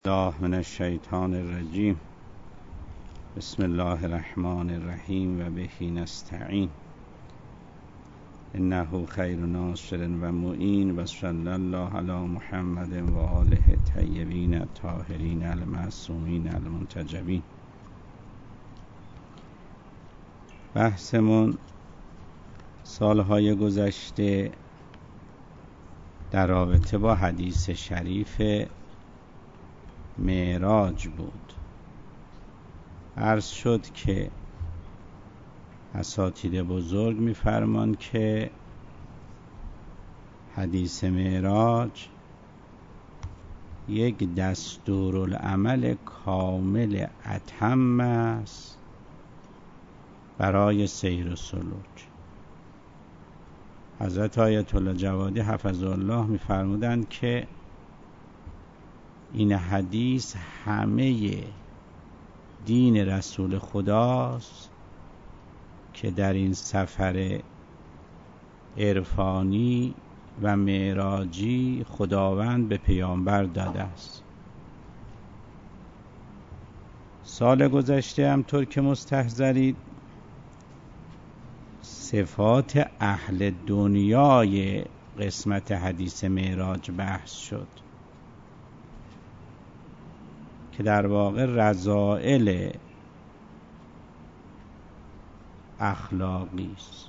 الله من الشیطان الرجیم. بسم الله الرحمن الرحیم و به نستعین. انه خیر ناصر و معین و صلی الله علی محمد و آله الطیبین الطاهرین المعصومین المنتجبین. بحثمون سالهای گذشته در رابطه با حدیث شریف معراج بود. عرض شد که اساتید بزرگ می‌فرمان که حدیث معراج یک دستورالعمل کامل اتم است برای سیر و سلوک. حضرت آیت الله جوادی حفظه الله می‌فرمودند که این حدیث همه دین رسول خداست که در این سفر عرفانی و معراجی خداوند به پیامبر داده است. سال گذشته همطور که مستحضرید صفات اهل دنیای قسمت حدیث معراج بحث شد که در واقع رذائل اخلاقی است.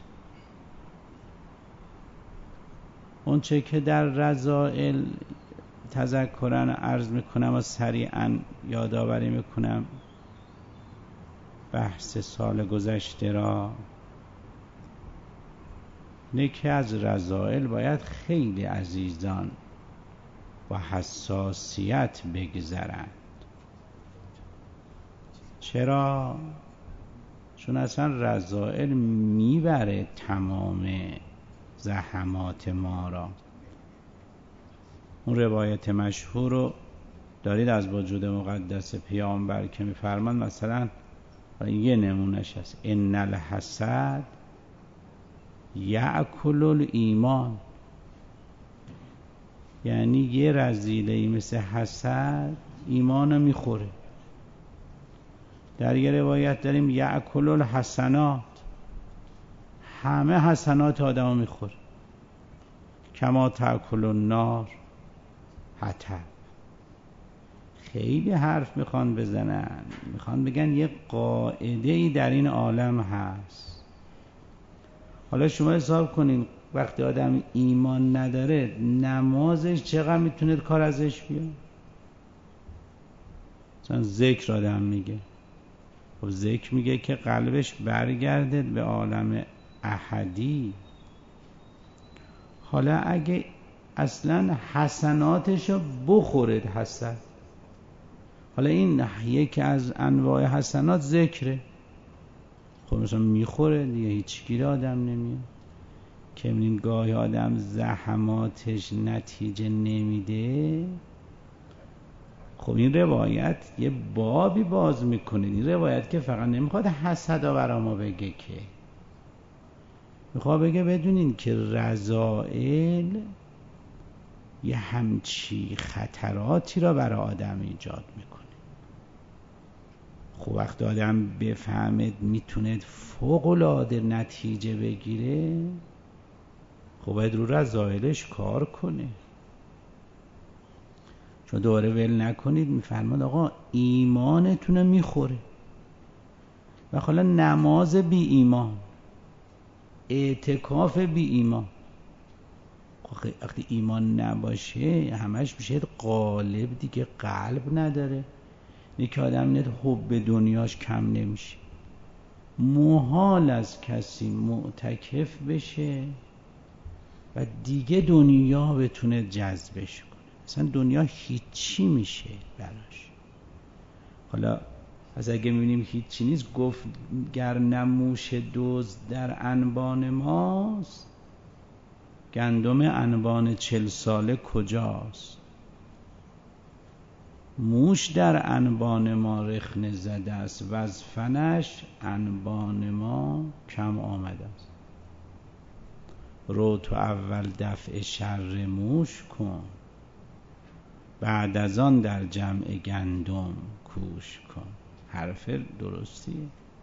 اونچه که در رذائل تذکراً عرض میکنم و سریعاً یادآوری میکنم بحث سال گذشته را، اینه که از رذائل باید خیلی عزیزان با حساسیت بگذرند. چرا؟ چون اصلا رذائل میبره تمام زحمات ما را. اون روایت مشهور رو دارید از وجود مقدس پیامبر که میفرمان، مثلا یه نمونش هست: ان الحسد یأکل الایمان. یعنی یه رذیله مثل حسد ایمانو میخوره. در یه روایت داریم یأکل الحسنات، همه حسنات آدمو میخوره. کما تأکل النار حطب. خیلی حرف میخوان بزنن، میخوان بگن یه قاعده‌ای در این عالم هست. حالا شما حساب کنین وقتی آدم ایمان نداره نمازش چقدر میتونه کار ازش بیاد. مثلا ذکر آدم میگه، خب ذکر میگه که قلبش برگرده به عالم احدی. حالا اگه اصلا حسناتشو بخورد حسد، حالا این یکی از انواع حسنات ذکره، خب مثلا میخوره دیگه، هیچ گیر آدم نمیاد. که این گاهی آدم زحماتش نتیجه نمیده. خب این روایت یه بابی باز میکنه. این روایت که فقط نمیخواد حسدا برا ما بگه، که میخواد بگه بدونین که رذائل یه همچی خطراتی را برای آدم ایجاد میکنه. خب وقتی آدم بفهمد میتونه فوق‌العاده نتیجه بگیره، خب باید رو رذائلش کار کنه. چون دوباره ول نکنید، میفرماد آقا ایمانتون میخوره. و حالا نماز بی ایمان، اعتکاف بی ایمان، وقتی ایمان نباشه همش میشه قالب دیگه، قلب نداره. اینه که آدم نه حب دنیاش کم نمیشه. محال از کسی معتکف بشه و دیگه دنیا بتونه جذبش کنه. اصلا دنیا هیچی میشه براش. حالا از اگه میبینیم هیچی نیست، گفت گر نموش دزد در انبان ماست، گندم انبان 40 ساله کجاست؟ موش در انبان ما رخنه زده است و از فنش انبان ما کم آمده است. رو تو اول دفع شر موش کن بعد از آن در جمع گندم کوش کن. حرف درستیه.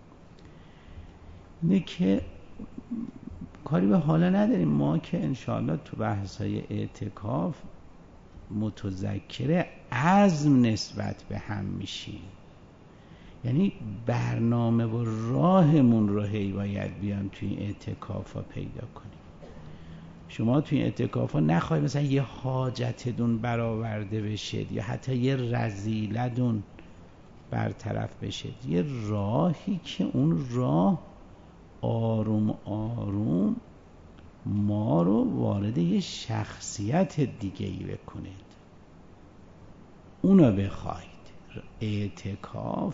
اینه که کاری به حالا نداریم ما که انشاءالله تو بحث‌های اعتکاف متذکر عزم نسبت به هم میشیم. یعنی برنامه و راهمون رو هی باید بیان توی اعتکافا پیدا کنیم. شما توی اعتکافا نخواهید مثلا یه حاجتتون برآورده بشه یا حتی یه رذیلتون برطرف بشه، یه راهی که اون راه آروم آروم ما رو وارد یه شخصیت دیگه‌ای بکنید، اونو بخواید. اعتکاف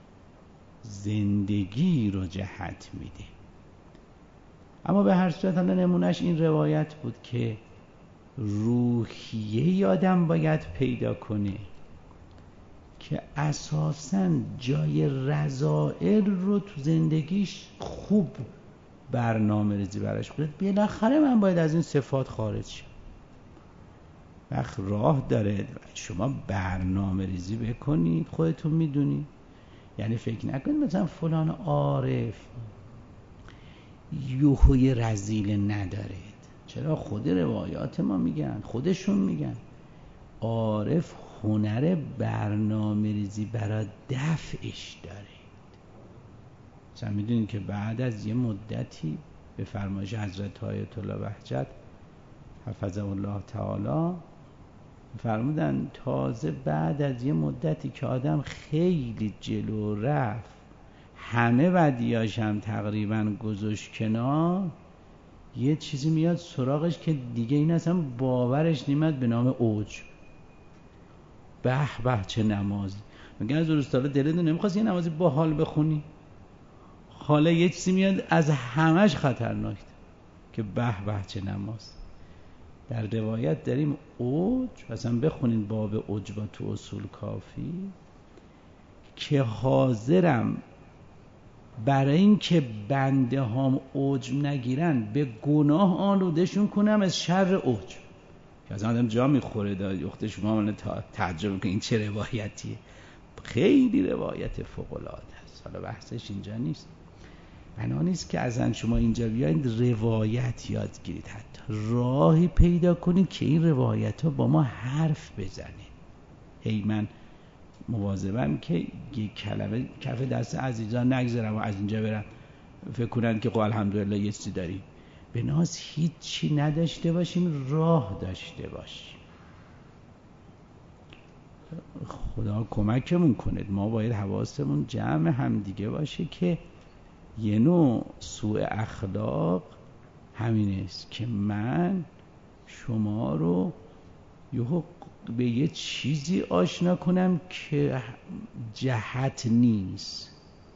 زندگی رو جهت میده. اما به هر صورت نمونهش این روایت بود که روحیه آدم باید پیدا کنه که اساساً جای رذائل رو تو زندگیش خوب برنامه ریزی براش کنه. بالاخره من باید از این صفات خارج شم. وقت راه داره شما برنامه ریزی بکنید، خودتون میدونید. یعنی فکر نکنید مثلا فلان عارف یوهوی رذیل نداره. چرا؟ خود روایات ما میگن، خودشون میگن عارف هنر برنامه ریزی برای دفعش داره. مثلا میدونید که بعد از یه مدتی به فرمایش حضرت آیت الله بهجت حفظه الله تعالی فرمودن تازه بعد از یه مدتی که آدم خیلی جلو رفت، همه بدیاش هم تقریبا گذاشت کنار، یه چیزی میاد سراغش که دیگه این اصلا باورش نیمد به نام عجب. به به چه نمازی. میگن از روستالا دلتون نمیخواست یه نمازی باحال بخونی؟ حالا یه چیزی میاد از همش خطرناک که به به چه نماز. در روایت داریم عجب، مثلا بخونین باب عجب تو اصول کافی، که حاضرم برای این که بنده هام عجب نگیرن به گناه آلودشون کنم از شر عجب. که از آدم جا میخوره داد اخت شما من تعجب که این چه روایتیه. خیلی روایت فوق‌العاده است. حالا بحثش اینجا نیست. بنا نیست که ازن شما اینجا بیاید روایت یاد گیرید، حتی راهی پیدا کنید که این روایت ها با ما حرف بزنه. هی من مواظبم که یک کلمه کف دست عزیزان نگذارم و از اینجا برم فکر کنن که الحمدلله یه چیزی داریم. به ناز هیچی نداشته باشیم، راه داشته باشیم. خدا کمکمون کنید. ما باید حواسمون جمع هم دیگه باشه که یه نوع سوء اخلاق همین است که من شما رو به یه چیزی آشنا کنم که جهت نیست.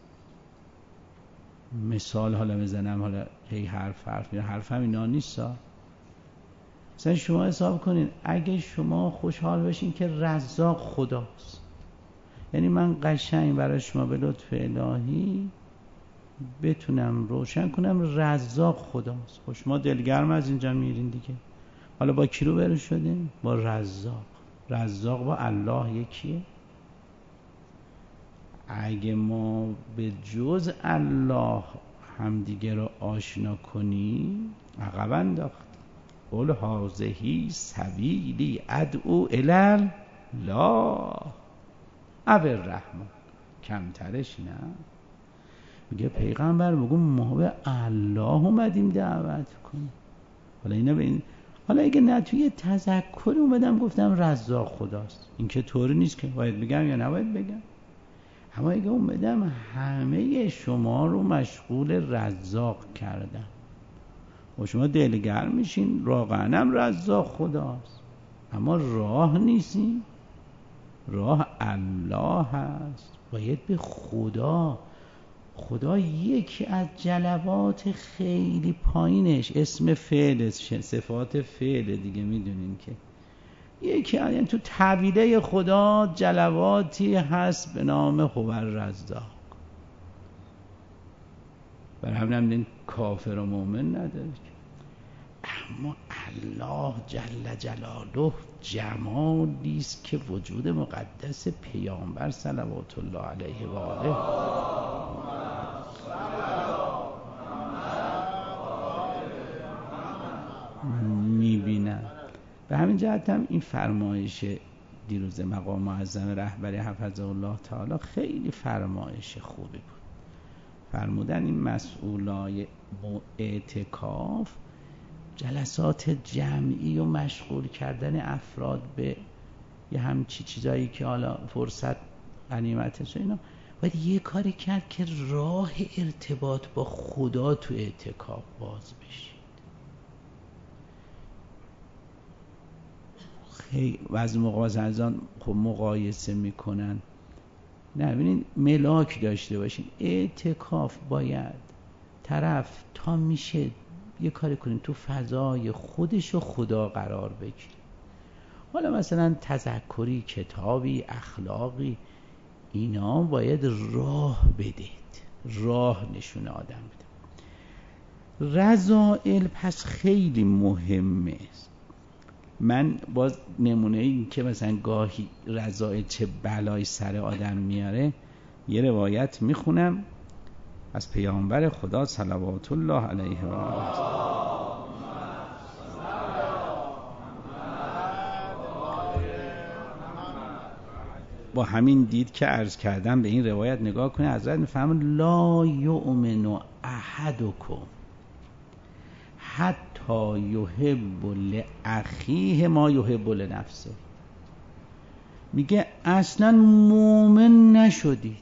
مثال حالا بزنم، حالا هی حرف هم اینا نیست. مثلا شما حساب کنین اگه شما خوشحال بشین که رزاق خداست، یعنی من قشنگ برای شما به لطف الهی بتونم روشن کنم رزاق خداست. خب شما دلگرم از اینجا میرین دیگه. حالا با کی رو برو شدیم؟ با رزاق. رزاق با الله یکیه. اگه ما به جز الله همدیگه رو آشنا کنیم عقب انداخت. قل هذه سبیلی ادعو الی الله الرحمن. کمترش نه. میگه پیغمبر بگو ما به الله اومدیم دعوت کنیم. حالا اینا به این، حالا اگه نه توی تذکر اومدم گفتم رزاق خداست، این که طوری نیست که باید بگم یا نباید بگم. اما اگه اومدم همه شما رو مشغول رزاق کردم و شما دلگرم میشین واقعا هم رزاق خداست، اما راه نیستیم. راه الله هست. باید به خدا یکی از جلوات خیلی پایینش اسم فعل، صفات فعل دیگه میدونین که یکی یعنی تو طویله خدا جلواتی هست به نام هو الرزاق. برای همین کافر و مؤمن نداره. اما الله جل جلاله جمالی است که وجود مقدس پیامبر صلوات الله علیه و آله میبینن. به همین جهت هم این فرمایش دیروز مقام معظم رهبری حفظه الله تعالی خیلی فرمایش خوبی بود. فرمودن این مسئولای اعتکاف جلسات جمعی و مشغول کردن افراد به یه همچی چیزایی که حالا فرصت غنیمتش اینا، باید یه کاری کرد که راه ارتباط با خدا تو اعتکاف باز بشه. خیلی و از موقع از آن خب مقایسه میکنن. نه ببینید ملاک داشته باشین. اعتکاف باید طرف تا میشه یه کاری کنین تو فضای خودش و خدا قرار بگیره. حالا مثلا تذکری، کتابی، اخلاقی، اینا باید راه بدید، راه نشون آدم بده. رذائل پس خیلی مهمه. من باز نمونه این که مثلا گاهی رذائل چه بلای سر آدم میاره یه روایت میخونم از پیامبر خدا صلوات الله علیه و آله. با همین دید که عرض کردم به این روایت نگاه کنه. حضرت میفهمد لا یؤمن احدکم حتی یحب لاخیه ما یحب لنفسه. میگه اصلا مومن نشدید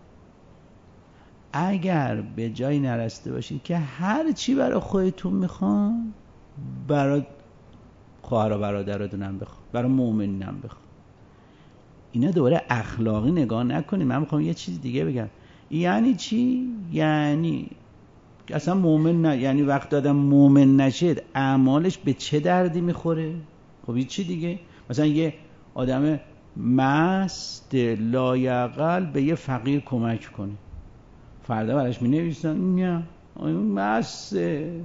اگر به جایی نرسته باشید که هر چی برای خودتون میخوان برای خواهر و برادرتونم بخوان، برای مؤمنینم بخوان. اینا دوباره اخلاقی نگاه نکنید. من میخوام یه چیز دیگه بگم. یعنی چی؟ یعنی اصلا مؤمن نه، یعنی وقت آدم مؤمن نشد اعمالش به چه دردی میخوره؟ خب چی دیگه؟ مثلا یه آدم مست لایعقل به یه فقیر کمک کنه، فردا براش مینویسن نه اون مسته.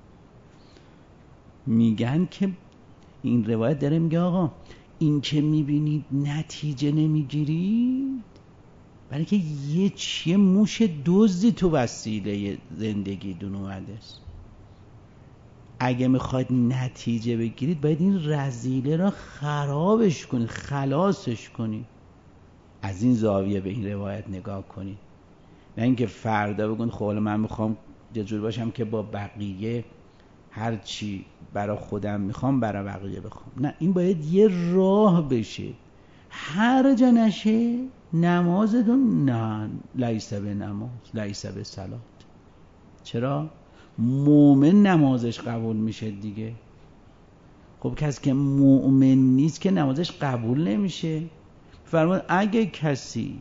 میگن که این روایت داره میگه آقا این که میبینید نتیجه نمیگیرید برای که یه موش دزدی تو وسیله زندگی دون اومده است. اگه میخواید نتیجه بگیرید باید این رذیله را خرابش کنید، خلاصش کنید. از این زاویه به این روایت نگاه کنید، نه اینکه فردا بگن خب حالا من میخوام یه جور باشم که با بقیه هر چی برای خودم میخوام برای بقیه بخوام. نه، این باید یه راه بشه. هر جا نشه نمازتون نه لیس به نماز لیس به صلات. چرا؟ مؤمن نمازش قبول میشه دیگه. خب کسی که مؤمن نیست که نمازش قبول نمیشه. فرمود اگه کسی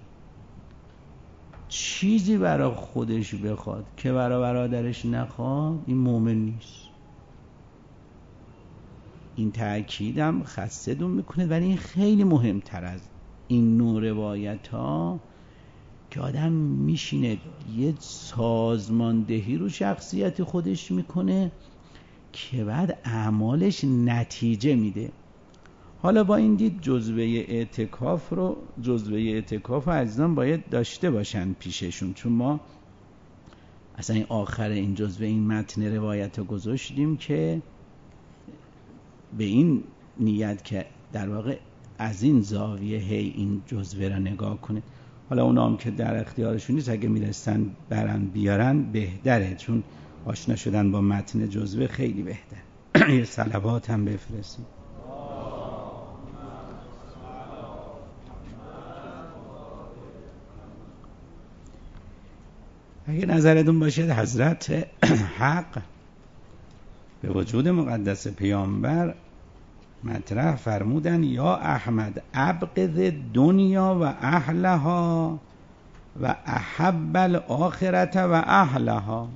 چیزی برای خودش بخواد که برای برادرش نخواد این مؤمن نیست. این تأکیدم خستدون میکنه، ولی این خیلی مهمتر از این نوع روایت ها که آدم میشینه یه سازماندهی رو شخصیت خودش میکنه که بعد اعمالش نتیجه میده. حالا با این دید جزوه اعتکاف عزیزان باید داشته باشن پیششون، چون ما اصلا این آخر این جزوه این متن روایت رو گذاشتیم که به این نیت که در واقع از این زاویه هی این جزوه را نگاه کنه. حالا اونا هم که در اختیارشون نیست اگه میرسن برن بیارن بهتره، چون آشنا شدن با متن جزوه خیلی بهتر. یه صلوات هم بفرستیم. اگه نظرتون باشد حضرت حق به وجود مقدس پیامبر مطرح فرمودن یا احمد ابغض دنیا و اهلها و احب الاخرت و اهلها.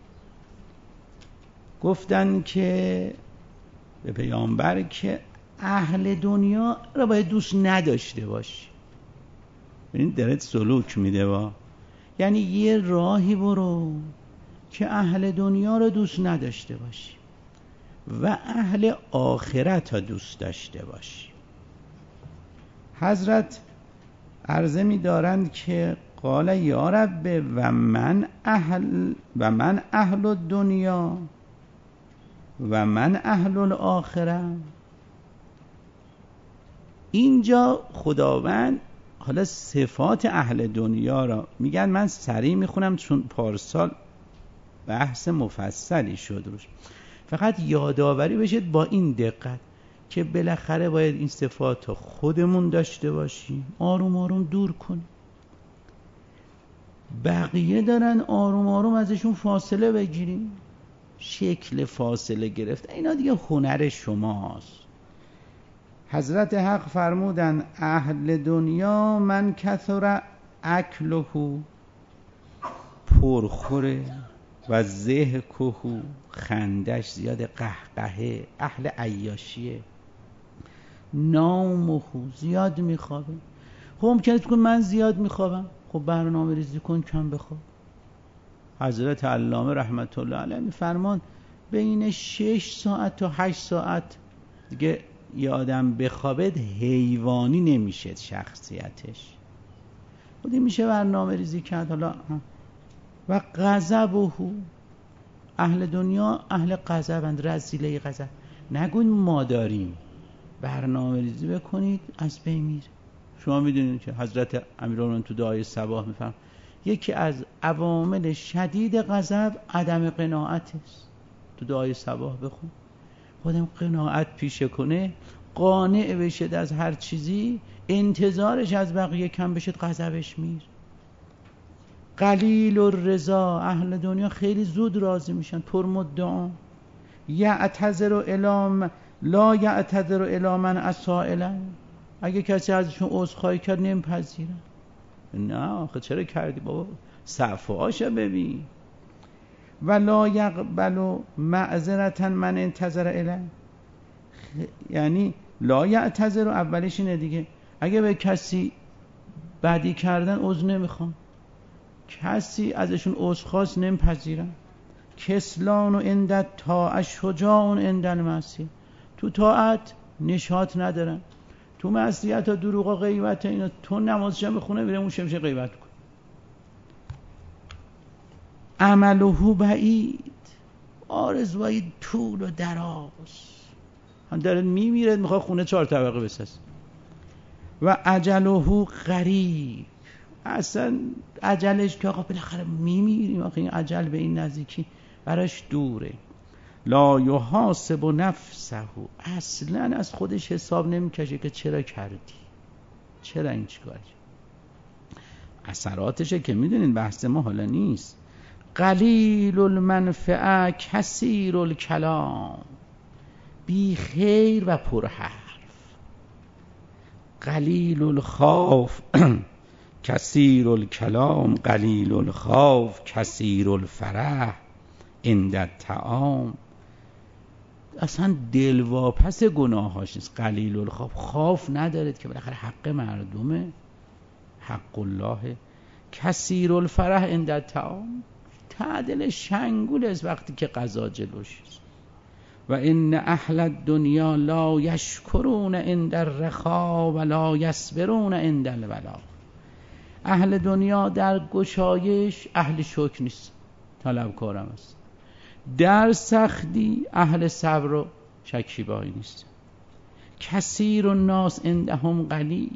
گفتن که به پیامبر که اهل دنیا را باید دوست نداشته باشی. ببینید داره سلوک میده با، یعنی یه راهی برو که اهل دنیا را دوست نداشته باشی و اهل آخرت را دوست داشته باشی. حضرت عرضه می دارند که قال یا رب و من اهل الدنیا و من اهل الاخره. اینجا خداوند حالا صفات اهل دنیا را میگن، من سریع میخونم چون پارسال بحث مفصلی شد روش، فقط یادآوری بشید با این دقت که بالاخره باید این صفات رو خودمون داشته باشیم، آروم آروم دور کنیم. بقیه دارن آروم آروم ازشون فاصله بگیریم. شکل فاصله گرفت اینا دیگه هنر شماست. حضرت حق فرمودن اهل دنیا من کثر اکله، پرخوره، و ضحکه، خندش زیاد، قهقهه، اهل عیاشیه، نومه، زیاد میخوابه. خب ممکنه تکون من زیاد میخوابم، خب برنامه ریزی کن کم بخواب. حضرت علامه رحمت الله علیه میفرمان بین 6 ساعت تا 8 ساعت دیگه یه آدم بخوابه حیوانی نمیشه شخصیتش، خودی میشه برنامه ریزی کرد. حالا و غضبه، اهل دنیا اهل غضبند، رذیله غضب. نگوین ما داریم، برنامه ریزی بکنید از بین میره. شما میدونید که حضرت امیرالمومنین تو دعای صباح میفرمایند یکی از عوامل شدید غضب عدم قناعت است. تو دعای صباح بخون خودم قناعت پیشه کنه، قانع بشه از هر چیزی، انتظارش از بقیه کم بشه، غضبش میره. قلیل الرضا، اهل دنیا خیلی زود راضی میشن، پرمدعا. یعتذر الی لا یعتذر الی من اسائلا، اگه کسی ازشون عذرخواهی کرد نمیپذیرن. نه آخه چرا کردی بابا، صفحه‌اشو ببین. ولا یقبل معذرة من انتظر الیه، یعنی لا یعتذر اولش اینه دیگه، اگه به کسی بدی کردن عذر نمیخوان، کسی ازشون عذر خواست نمیپذیرن. کسلان و عند طاعه شجاع عند المعصیه، تو طاعت نشاط ندارن، تو معصیت ها دروغ و غیبت اینا، تو نمازش هم بخونه میره اون شمشه غیبت کن. عمله بعید، آرزوهای طول و دراز، هم داره میمیره میخواد خونه 4 طبقه بسازه. و اجله قریب، اصلا اجلش که آقا بالاخره میمیریم، آقا این اجل به این نزدیکی براش دوره. لا یحاسب نفسه، اصلا از خودش حساب نمیکشه که چرا کردی، چرا این چیکار. اثراتشه که میدونین، بحث ما حالا نیست. قلیل المنفعه کثیر الکلام، بی خیر و پر حرف. قلیل الخوف کثیر الکلام، قلیل الخوف کثیر الفرح عند الطعام. اصلا دلواپس گناهاش نیست. قلیل الخوف، خوف ندارد که بالاخره حق مردمه، حق الله. کثیر الفرح عند الطعام، تعدل شنگول است وقتی که غذا جلوش است. و ان اهل الدنیا لا یشکرون عند الرخا و لا یصبرون عند البلا. اهل دنیا در گشایش اهل شکر نیست، طلبکارم است. در سختی اهل صبر و شکیبایی نیست. کثیر الناس عندهم قلیل،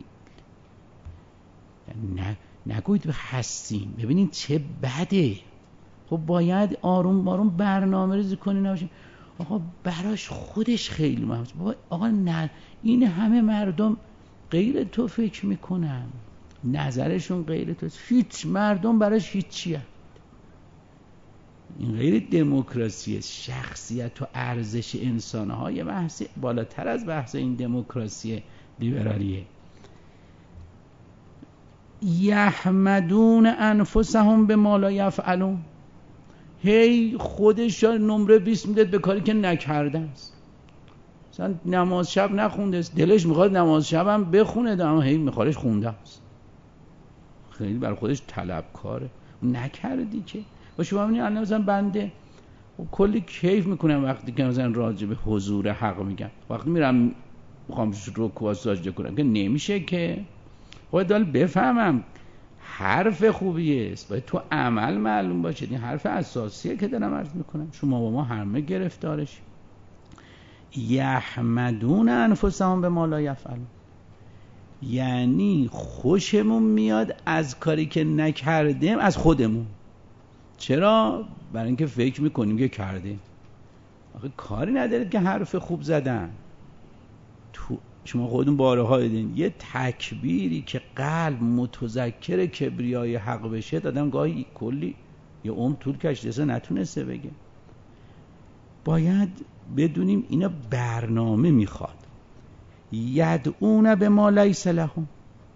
نگوید هستیم. ببینید چه بده. خب باید آروم آروم برنامه ریزی کنی، نباشیم آقا براش خودش خیلی مهمه. آقا نه، این همه مردم غیر تو فکر میکنن، نظرشون غیر تو، هیچ مردم براش هیچیه. این غیر دموکراسی، شخصیت و ارزش انسان‌ها یه بحث بالاتر از بحث این دموکراسی لیبرالیه. یحمدون انفسهم بما لا یفعلون، هی خودش نمره 20 میده به کاری که نکرده است. مثلا نماز شب نخونده است، دلش میخواد نماز شب هم بخونه، اما هی میخوادش خونده است. خیلی برای خودش طلبکاره، نکردی که. و شما ببینید الان مثلا بنده کلی کیف میکنم وقتی که مثلا راجع به حضور حق میگم. وقتی میرم میخوام رکوع و سجده کنم که نمیشه که خود دال بفهمم حرف خوبیه است، باید تو عمل معلوم باشه. این حرف اساسیه که دارم عرض میکنم. شما با ما همه گرفتارش. یحمدون انفسهم بما لا یفعلون، یعنی خوشمون میاد از کاری که نکردیم از خودمون. چرا؟ برای اینکه فکر میکنیم که کردیم. آخه کاری ندارید که حرف خوب زدن. تو شما خودتون بارها دیدین یه تکبیری که قلب متذکر کبریای حق بشه دادم گاهی کلی یه عمر طول کشیده نتونسته بگه. باید بدونیم اینا برنامه میخواد. یدعون بما لیس لهم،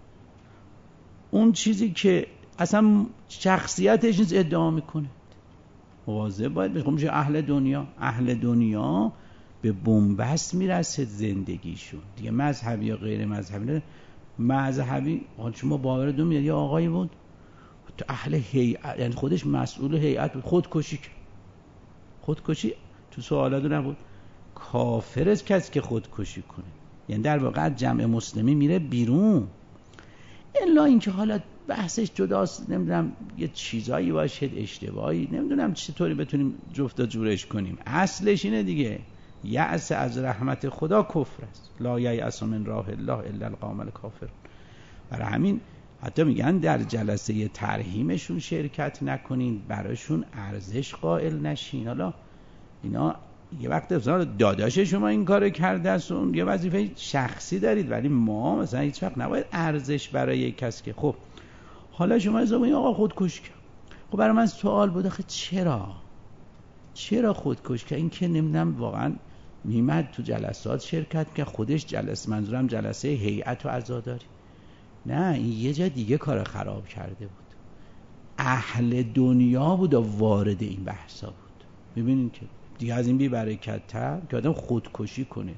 اون چیزی که اصلا شخصیتش نیست ادعا میکنه. واضح باید بشه. میشه اهل دنیا به بنبست میرسه زندگیشون دیگه. مذهبی یا غیر مذهبی، مذهبی شما باورتون میاد یه آقایی بود تو اهل هیئت، یعنی خودش مسئول هیئت بود، خودکشی کرد. خودکشی تو سوالات نبود. کافر است کسی که خودکشی کنه، یعنی در واقع جمع مسلمی میره بیرون. الا اینکه حالا بحثش جداست، نمیدونم یه چیزایی باشه اشتباهی، نمیدونم چطوری بتونیم جفت جورش کنیم. اصلش اینه دیگه، یأس از رحمت خدا کفر است. لا یأس من راه الله الا القوم الکافر. برای همین حتی میگن در جلسه ترحیمشون شرکت نکنین، براشون ارزش قائل نشین. حالا اینا یه وقت داداش شما این کارو کرده است، اون یه وظیفه شخصی دارید، ولی ما مثلا هیچ وقت نباید ارزش برای کسی که خب حالا شما از این آقا خودکشی کرد. خب برای من سوال بود آخه چرا خودکشی کرد؟ این که نمیدونم واقعا میمد تو جلسات شرکت که خودش جلسه، منظورم جلسه هیئت و عزاداری، نه این یه جا دیگه کار خراب کرده بود. اهل دنیا بود و وارد این بحثا بود. ببینید که دیگه از این بی برکت‌تر که آدم خودکشی کنه.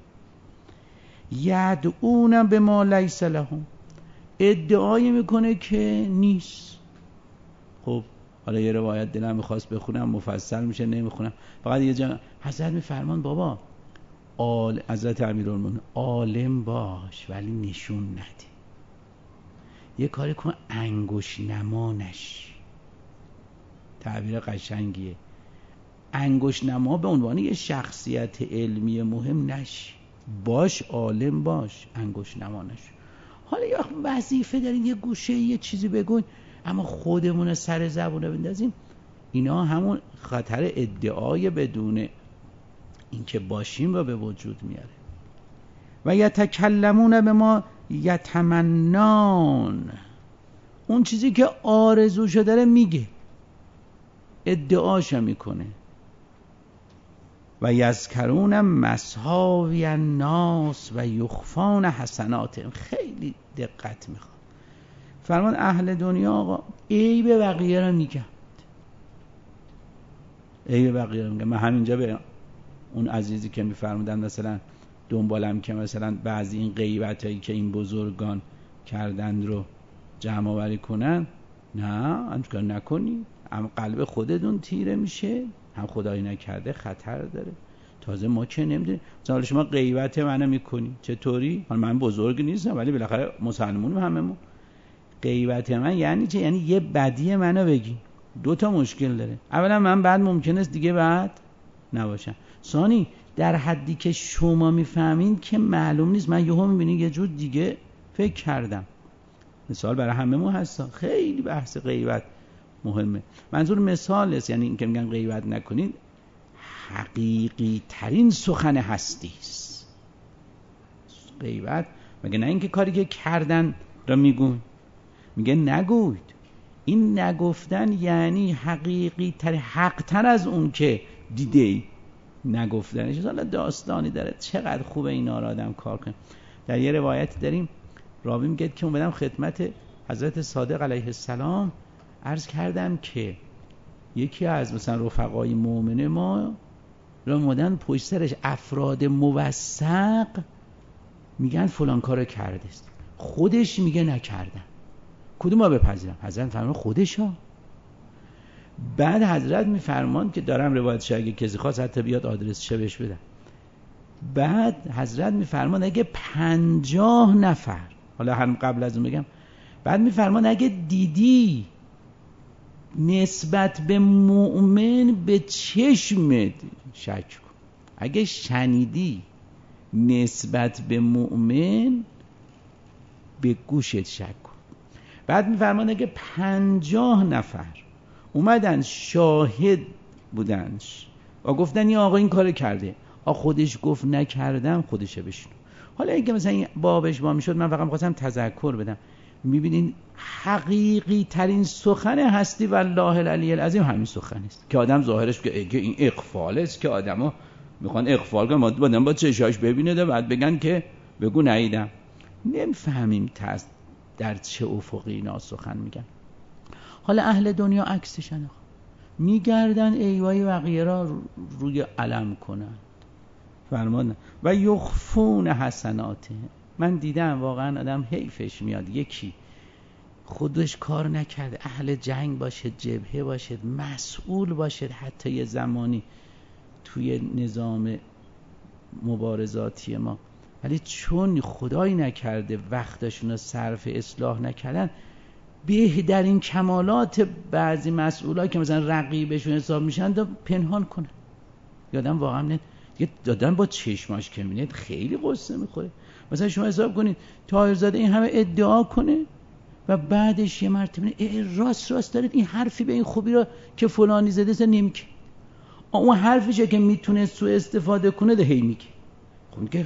یدعون بما لیس لهم، ادعای میکنه که نیست. خب حالا یه روایت دلم میخواست بخونم، مفصل میشه نمیخونم، فقط یه جا حضرت میفرمان بابا حضرت امیرالمومنین عالم باش ولی نشون نده، یه کاری کن انگوش نما نشی. تعبیر قشنگیه. انگوش نما به عنوان یه شخصیت علمی مهم نشی، باش عالم باش، انگوش نما نشی. حالا یه وقت وظیفه دارین یه گوشه یه چیزی بگوین، اما خودمون سر زبونه بندازیم، اینا همون خطر ادعای بدون اینکه باشیم رو به وجود میاره. و یتکلمون بما یتمنان، اون چیزی که آرزوشو داره میگه، ادعاشو میکنه. و یذکرون مساوی الناس و یخفون حسناتهم، خیلی دقت میخواد. فرمان اهل دنیا آقا عیب بقیه رو میگن، عیب بقیه رو میگن. من همینجا به اون عزیزی که میفرمودن مثلا دنبالم که مثلا بعضی این غیبتایی که این بزرگان کردن رو جمع آوری کنن، نه انچکار نکنی، هم قلب خودتون تیره میشه، هم خدایی نکرده خطر داره. تازه ما که نمیدونیم مثلا شما غیبت منو میکنی چطوری؟ من بزرگ نیستم ولی بالاخره مسلمونیم هممون. غیبت من یعنی چه؟ یعنی یه بدی منو بگی. دو تا مشکل داره. اولا من بعد ممکنه است دیگه بعد نباشم. ثانی در حدی که شما میفهمین که معلوم نیست، من یهو میبینی یه جور دیگه فکر کردم. مثال برای هممون هست. خیلی بحث غیبت مهمه. منظور مثال است، یعنی این که میگن غیبت نکنید حقیقی ترین سخن هستی است. غیبت مگه نه اینکه کاری که کردن را میگون، میگه نگوید. این نگفتن یعنی حقیقی تر، حق تر از اون که دیده ای. نگفتنش حالا داستانی داره، چقدر خوبه اینا را آدم کار کنه. در یه روایت داریم راوی میگه که اومدم خدمت حضرت صادق علیه السلام عرض کردم که یکی از مثلا رفقای مؤمن ما را اومدن پشت سرش افراد موثق میگن فلان کارو کرده است، خودش میگه نکردم، کدوم ما بپذیرم؟ حضرت فرمان خودشا. بعد حضرت میفرمان که دارم روایتش، اگه کسی خواست حتی بیاد آدرسش بهش بدم. بعد حضرت میفرمان اگه 50 نفر، حالا هم قبل از اون بگم، بعد میفرمان اگه دیدی نسبت به مؤمن به چشمت شک کن، اگه شنیدی نسبت به مؤمن به گوشت شک کن. بعد میفرمان اگه 50 نفر اومدن شاهد بودنش و گفتن این آقا این کار کرده، خودش گفت نکردم، خودشه بشنو. حالا اگه مثلا این بابش با میشد، من فقط می‌خواستم تذکر بدم. میبینین حقیقی ترین سخن هستی والله العلی العظیم همین سخن است که آدم ظاهرش که این اغفال است، که آدما میخوان اغفال کنن، آدم با چشاش ببینه ده بعد بگن که بگو نیدم. نمیفهمیم در چه افقی اینا سخن میگن. حالا اهل دنیا عکسشن، میگردن ایوای بقیه را روی علم کنن. فرمان و یخفون حسناته. من دیدم واقعا آدم حیفش میاد یکی خودش کار نکرده، اهل جنگ باشه، جبهه باشه، مسئول باشه، حتی یه زمانی توی نظام مبارزاتی ما، ولی چون خدایی نکرده وقتشون رو صرف اصلاح نکردن، بهترین کمالات بعضی مسئولا که مثلا رقیبشون حساب میشن دا پنهان کنن. یادم واقعا نه دیگه، دادن با چشماش که میبینید خیلی قصه میخوره. مثلا شما حساب کنید طاهرزاده این همه ادعا کنه و بعدش یه مرتبه راست دارید این حرفی به این خوبی را که فلانی زده سه نمیگه، اون حرفیشه که میتونه سوء استفاده کنه ده هی میگه. خب که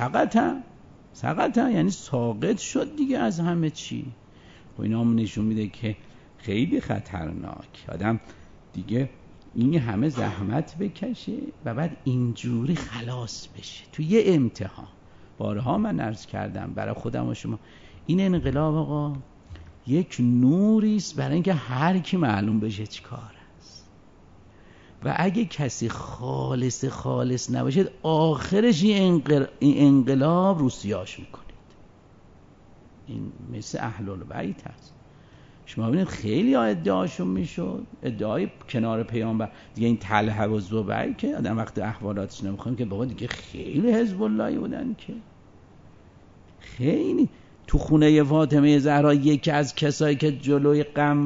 سقطن یعنی ساقط شد دیگه از همه چی. خب اینا هم نشون میده که خیلی خطرناک آدم دیگه این همه زحمت بکشه و بعد اینجوری خلاص بشه تو یه امتحان. بارها من عرض کردم برای خودم و شما، این انقلاب آقا یک نوری است برای اینکه هر کی معلوم بشه چی کار است، و اگه کسی خالص نباشد آخرش این انقلاب روسیاش میکنید. این مثل اهل البیت هست. شما ببینید خیلی ادعاشون میشد، ادعای کنار پیامبر دیگه. این طلحه و زبیر که آدم وقت احوالاتش نمیخوایم که بابا دیگه خیلی حزب اللهی بودن، که خیلی تو خونه فاطمه زهرا یکی از کسایی که جلوی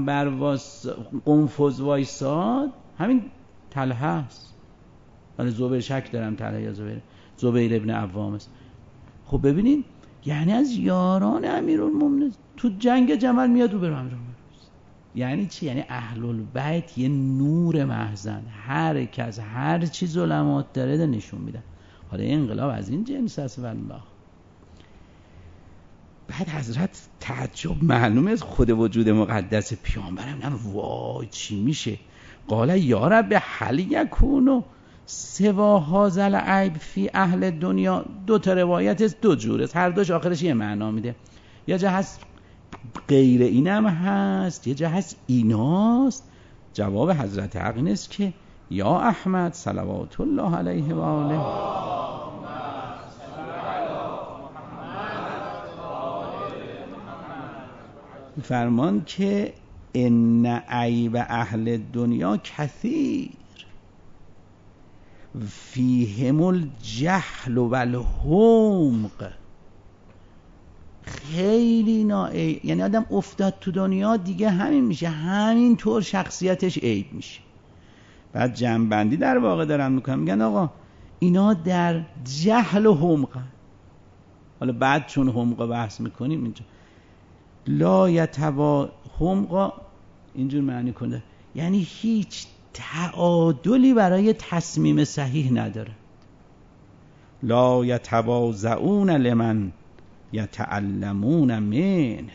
قنفذ وایساد همین طلحه است. من زبیر شک دارم طلحه یا زبیر ابن عوام است. خب ببینین یعنی از یاران امیرالمومنین تو جنگ جمل میاد رو برو امیرالمومنین. یعنی چی؟ یعنی اهل البیت یه نور محضن، هر کس هر چی ظلمات داره ده نشون میدن. حالا این انقلاب از این جنس است والله. بعد حضرت تعجب معلومه از خود وجود مقدس پیامبرم، نه وای چی میشه؟ قال یا رب هل یکون سوا هذا العیب فی اهل دنیا. دو تا روایت است، دو جور است، هر دوش آخرش یه معنا میده. یه جا هست غیر اینم هست، یه جا هست ایناست. جواب حضرت حق این است که یا احمد صلوات الله علیه و آله فرمان که ان عیب اهل دنیا کثیر فیهم الجهل و الحمق. خیلی یعنی آدم افتاد تو دنیا دیگه همین میشه، همین طور شخصیتش عیب میشه. بعد جمع‌بندی در واقع دارن میکنن، میگن آقا اینا در جهل و حمق. حالا بعد چون حمق بحث میکنیم اینجا لا یتوا حمق اینجور معنی کنه، یعنی هیچ تعادلی برای تصمیم صحیح نداره. لا یتواضعون لمن یتعلمون من.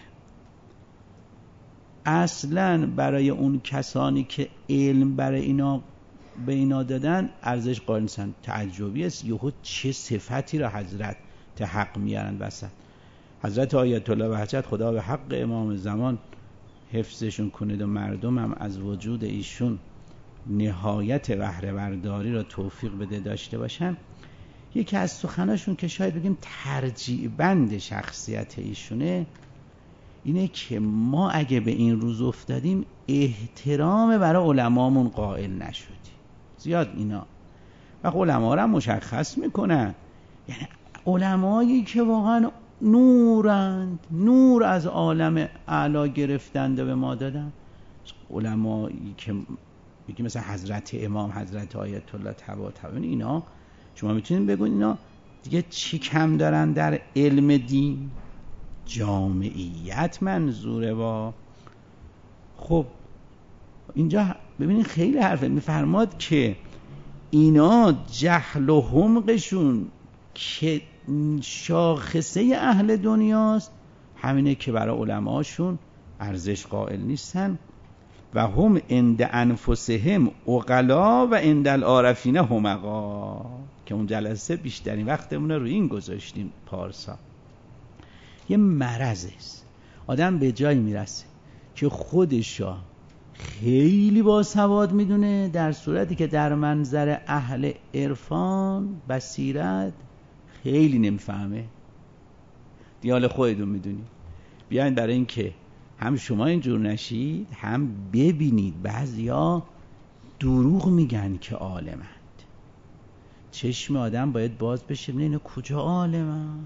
اصلا برای اون کسانی که علم برای اینا به اینا دادن ارزش قائل نیستن. تعجبی است یهو چه صفتی را حضرت حق میارن وسط. حضرت آیت الله بهجت خدا به حق امام زمان حفظشون کنید و مردم هم از وجود ایشون نهایت بهره برداری را توفیق بده داشته باشن. یکی از سخناشون که شاید بگیم ترجیع بند شخصیت ایشونه، اینه که ما اگه به این روز افتادیم احترام برای علمامون قائل نشدیم. زیاد اینا و علما رو هم مشخص میکنن، یعنی علمایی که واقعا نورند، نور از عالم اعلا گرفتند و به ما دادن. علمایی که مثلا حضرت امام، حضرت آیت الله طباطبایی، اینا شما میتونید بگید اینا دیگه چی کم دارن در علم دین؟ جامعیت منظوره. با خب اینجا ببینید خیلی حرفه، میفرماد که اینا جهل و حمقشون که شاخصه اهل دنیاست همینه که برای علماشون ارزش قائل نیستن و هم عند انفسهم عقلا و عند العارفین حمقا، که اون جلسه بیشترین وقتمون رو این گذاشتیم پارسا. یه مرض است، آدم به جایی میرسه که خودشا خیلی باسواد میدونه، در صورتی که در منظر اهل عرفان بصیرت خیلی نمیفهمه. دیال خودتون میدونی. بیاین برای این که هم شما اینجور نشید هم ببینید بعضیا دروغ میگن که عالمند. چشم آدم باید باز بشه ببینه اینا کجا عالمن.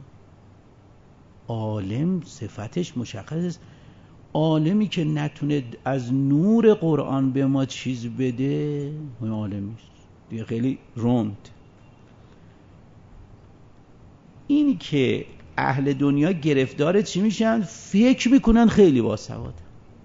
عالم صفتش مشخص است. عالمی که نتونه از نور قرآن به ما چیز بده اون عالم نیست دیگه، خیلی روند. این که اهل دنیا گرفتار چی میشن؟ فکر میکنن خیلی باسواد.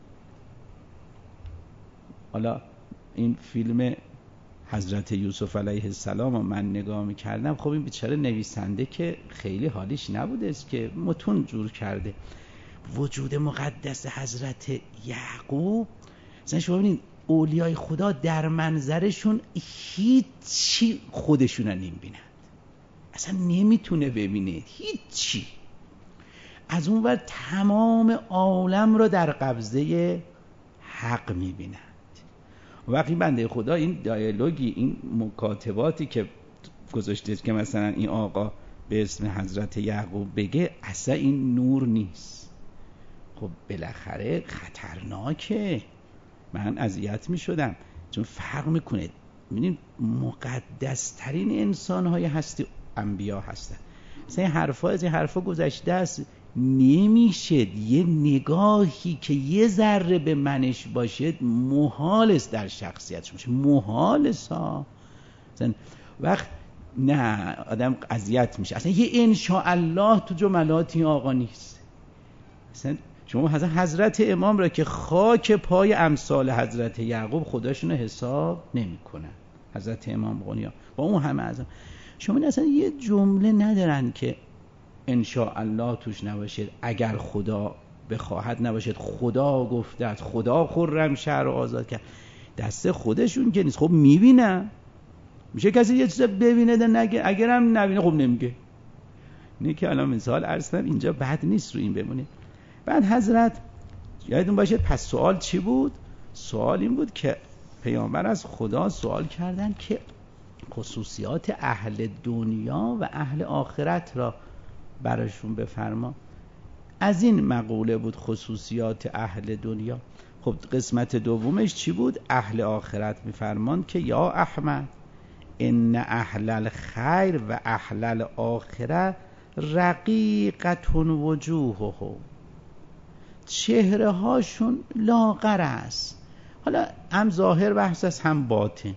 حالا این فیلم حضرت یوسف علیه السلام رو من نگاه میکردم، خب این بیچاره نویسنده که خیلی حالیش نبوده است که متون جور کرده وجود مقدس حضرت یعقوب. مثلا شما ببینید اولیای خدا در منظرشون هیچی خودشون رو نمیبینند، اصلا نمیتونه ببینه هیچی. از اون ور تمام عالم رو در قبضه حق میبینند. وقتی بنده خدا این دیالوگی، این مکاتباتی که گذاشته که مثلا این آقا به اسم حضرت یعقوب بگه، اصلا این نور نیست. خب بالاخره خطرناکه. من اذیت میشدم چون فرق میکنه. میبینید مقدس ترین انسان های هستی انبیا هستن. مثلا این حرفا از این حرفا گذشته است، نمیشه یه نگاهی که یه ذره به منش باشه محال است در شخصیتش باشه، محال است ها. مثلا وقت نه آدم اذیت میشه. اصلا یه انشاءالله تو جملات این آقا نیست. مثلا شما حضرت امام را که خاک پای امثال حضرت یعقوب خداشون حساب نمیکنن. حضرت امام قنیا با اون همه اعظم، شما اصلا یه جمله ندارن که انشاءالله توش نباشید، اگر خدا بخواهد نباشید، خدا گفته، خدا خرم شهر رو آزاد کرد. دست خودشون که نیست. خب میبینن. میشه کسی یه چیز ببینه ده نگه، اگر هم نبینه خب نمیگه. اینه که الان مثال عرض کنم اینجا بد نیست رو این بمونه. بعد حضرت یادتون باشه پس سوال چی بود؟ سوال این بود که پیامبر از خدا سوال کردن که خصوصیات اهل دنیا و اهل آخرت را براشون بفرما. از این مقوله بود خصوصیات اهل دنیا. خب قسمت دومش چی بود؟ اهل آخرت میفرمان که یا احمد ان اهل الخیر و اهل الاخره رقیقة وجوههم، چهره هاشون لاغر است. حالا هم ظاهر بحث است هم باطن.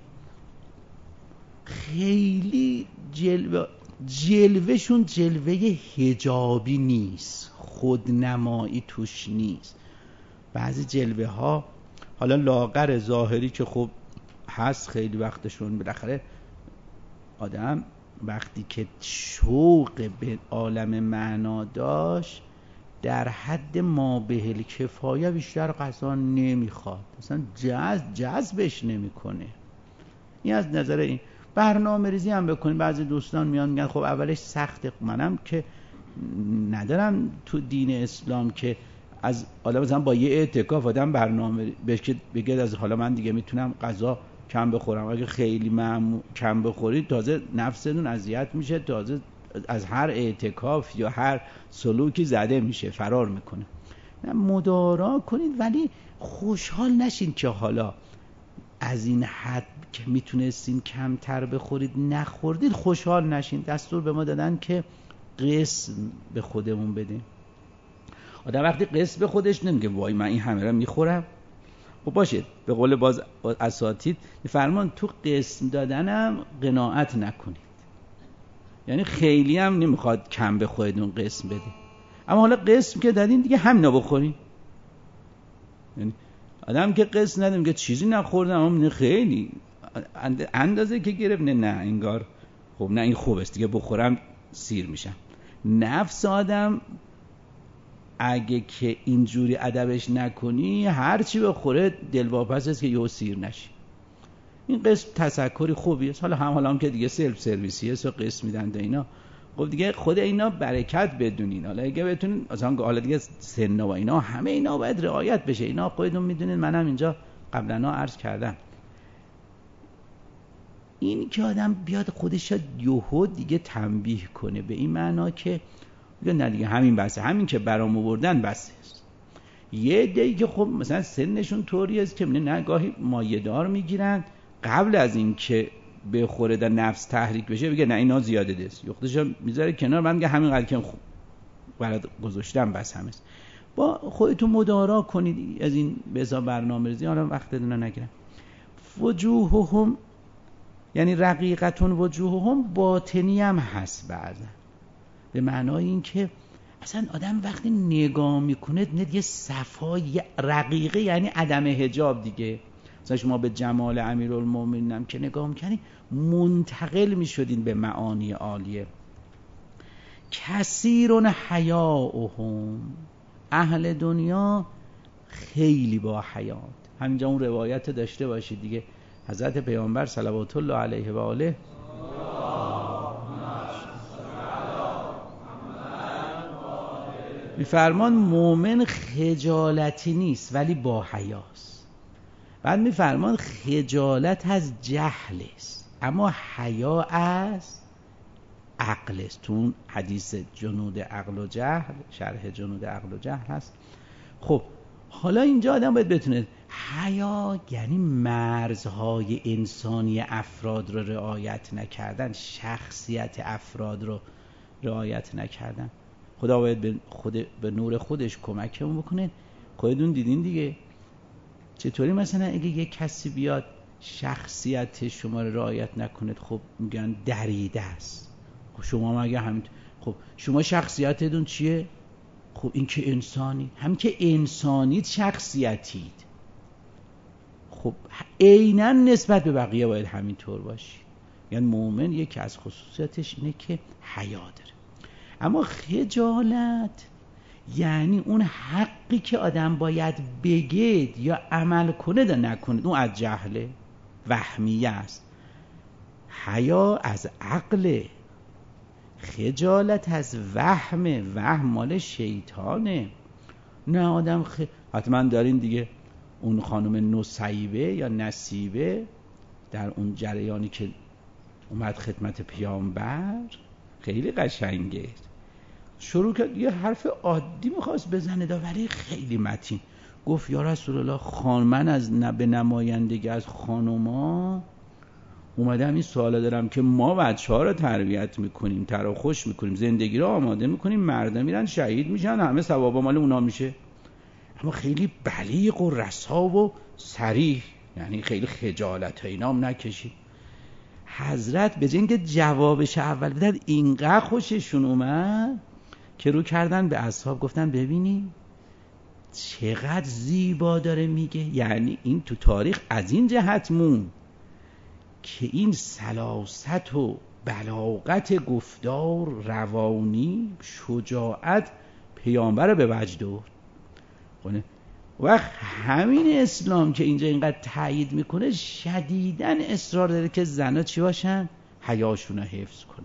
خیلی جلوهشون جلوه حجابی نیست، خودنمایی توش نیست. بعضی جلوه ها حالا لاغر ظاهری که خب هست خیلی وقتشون، بالاخره آدم وقتی که شوق به عالم معنا داشت در حد ما بهل کفایه بیشتر غذا نمیخواد، مثلا جذبش نمیکنه. این از نظر این برنامه ریزی هم بکنیم. بعضی دوستان میان میگن خب اولش سخته. منم که ندارم تو دین اسلام که از حالا مثلا با یه اعتکاف آدم برنامه بگه از حالا من دیگه میتونم غذا کم بخورم. اگه خیلی کم بخورید تازه نفستون اذیت میشه، تازه از هر اعتکاف یا هر سلوکی زده میشه، فرار میکنه. مدارا کنید ولی خوشحال نشین که حالا از این حد که میتونستین کمتر بخورید نخوردید. خوشحال نشین. دستور به ما دادن که قسم به خودمون بدیم. آدم وقتی قسم به خودش نمیگه وای من این همه رو میخورم. خب باشه، به قول باز اساتید میفرمان تو قسم دادنم قناعت نکنید، یعنی خیلی هم نمیخواد کم به خودتون قسم بده، اما حالا قسم که دادین دیگه همینا بخورین. یعنی آدم که قسم نده میگه چیزی نخوردم اما خیلی اندازه که گرفت نه انگار خب نه این خوب است دیگه بخورم سیر میشم. نفس آدم اگه که اینجوری ادبش نکنی هر چی بخوره دلواپس است که یهو سیر نشی. این قسم تذکری خوبیه. حالا هم که دیگه سلف سرویسیه سو قسم میدن اینا، خب دیگه خود اینا برکت بدونین. حالا اگه بتونین مثلا حالا دیگه سن و اینا همه اینا باید رعایت بشه. اینا خودتون میدونین، منم اینجا قبلا عرض کردم. این که آدم بیاد خودش یهو دیگه تنبیه کنه به این معنا که نه دیگه همین بسه، همین که برام آوردن بسه است. یه عده‌ای که خب مثلا سنشون طوری است که نه گاهی مایه‌دار میگیرن، قبل از این که به خورده نفس تحریک بشه بگه نه اینا زیاده دست، یختشو میذاره کنار، من میگه همینقدر که برات گذاشتم بس همست. با خودتون مدارا کنید از این بزا برنامه‌ریزی. حالا وقتتون رو نگیرم. وجوههم یعنی رقیقتون وجوههم باطنی هم هست بعضا، به معنای این که اصلا آدم وقتی نگاه میکنه نه یه صفای رقیقه، یعنی عدم حجاب دیگه. مثلا شما به جمال امیرالمومنین هم که نگاه میکنید منتقل میشدین به معانی عالیه. کثیرون حیاؤهم، اهل دنیا خیلی با حیات. همینجا اون روایت داشته باشید دیگه، حضرت پیامبر صلوات الله علیه و آله میفرمان مومن خجالتی نیست ولی با حیاست. بعد میفرمان خجالت از جهل است اما حیا از عقل است. تو اون حدیث جنود عقل و جهل، شرح جنود عقل و جهل هست. خب حالا اینجا آدم باید بتونه حیا یعنی مرزهای انسانی افراد رو رعایت نکردن، شخصیت افراد رو رعایت نکردن. خدا باید به نور خودش کمکمون بکنه. خودتون دیدین دیگه چطوری مثلا اگه یه کسی بیاد شخصیت شما رو رعایت نکنه خب میگن دریده است. خب شما مگه همین؟ خب شما شخصیتتون چیه؟ خب این که انسانی، هم که انسانید شخصیتید. خب عیناً نسبت به بقیه باید همینطور باشی. یعنی مومن یکی از خصوصیتش اینه که حیا داره. اما خجالت یعنی اون حقی که آدم باید بگید یا عمل کنه یا نکنه، اون از جهله، وهمیه است. حیا از عقله، خجالت از وهم مال شیطانه. نه آدم حتما دارین دیگه اون خانم نصیبه یا نصیبه در اون جریانی که اومد خدمت پیامبر خیلی قشنگه، شروع کرد یه حرف عادی میخواست بزنه ولی خیلی متین. گفت یا رسول الله من از به نمایندگی از خانوما اومدم این سوالا دارم که ما بچه‌ها رو تربیت میکنیم، تراخوش میکنیم، زندگی رو آماده میکنیم، مردا میرن شهید میشن، همه ثوابا مال اونا میشه. اما خیلی بلیغ و رسا و صریح، یعنی خیلی خجالت اینا هم نکشید. حضرت به جای اینکه جوابش اول بدن اینقدر خوششون اومد که رو کردن به اصحاب گفتن ببینی چقدر زیبا داره میگه. یعنی این تو تاریخ از این جهت مون که این سلاست و بلاغت گفتار، روانی، شجاعت پیامبر رو به وجد آورد. و همین اسلام که اینجا اینقدر تایید میکنه شدیداً اصرار داره که زنها چی باشن؟ حیاشون رو حفظ کنن.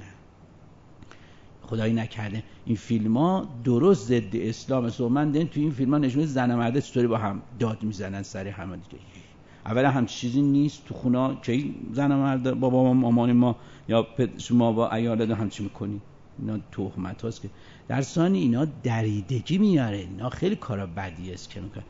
خدایی نکرده این فیلم ها درست ضد اسلام است. من دیدم تو این فیلم ها نشون زن و مرد چطوری با هم داد میزنن سر هم دیگه. اولا هم چیزی نیست تو خونه که زن و مرد بابا مامان ما یا شما با عیالت هم چی میکنی؟ اینا تهمت هاست که در ثانی اینا دریدگی میاره، اینا خیلی کارا بدی است که میکنه.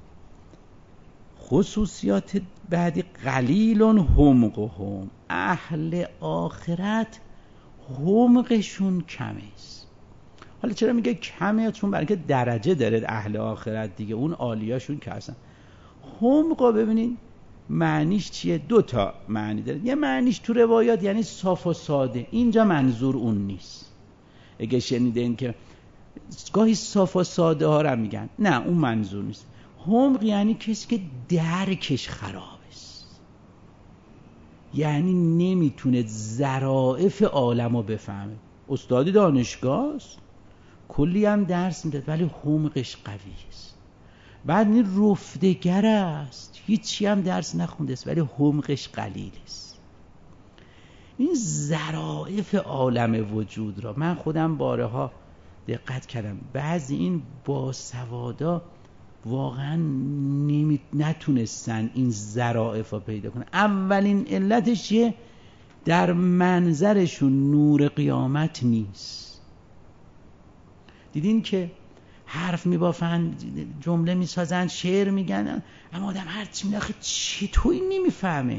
خصوصیات بعدی قلیل حمقهم، اهل آخرت حمقشون کمه است. حالا چرا میگه کمه؟ چون برای که درجه داره اهل آخرت دیگه، اون عالیاشون که اصلا. حمقا ببینین معنیش چیه؟ 2 تا معنی داره. یه معنیش تو روایات یعنی صاف و ساده، اینجا منظور اون نیست. اگه شنیدین که گاهی صاف و ساده ها رو میگن، نه اون منظور نیست. حمق یعنی کسی که درکش خراب است، یعنی نمیتونه ظرافت عالم رو بفهمه. استادی دانشگاه است، کلی هم درس میده ولی حمقش قوی است. بعد این رفتگر است، هیچی هم درس نخونده است ولی حمقش قلیل است. این ظرافت عالم وجود را من خودم بارها دقت کردم. بعضی این باسوادا واقعا نتونستن این ظرافت را پیدا کنن. اولین علتش چیه؟ در منظرشون نور قیامت نیست. دیدین که حرف میبافن، جمله میسازن، شعر میگن، اما آدم هرچی میگه چطوری نمیفهمه.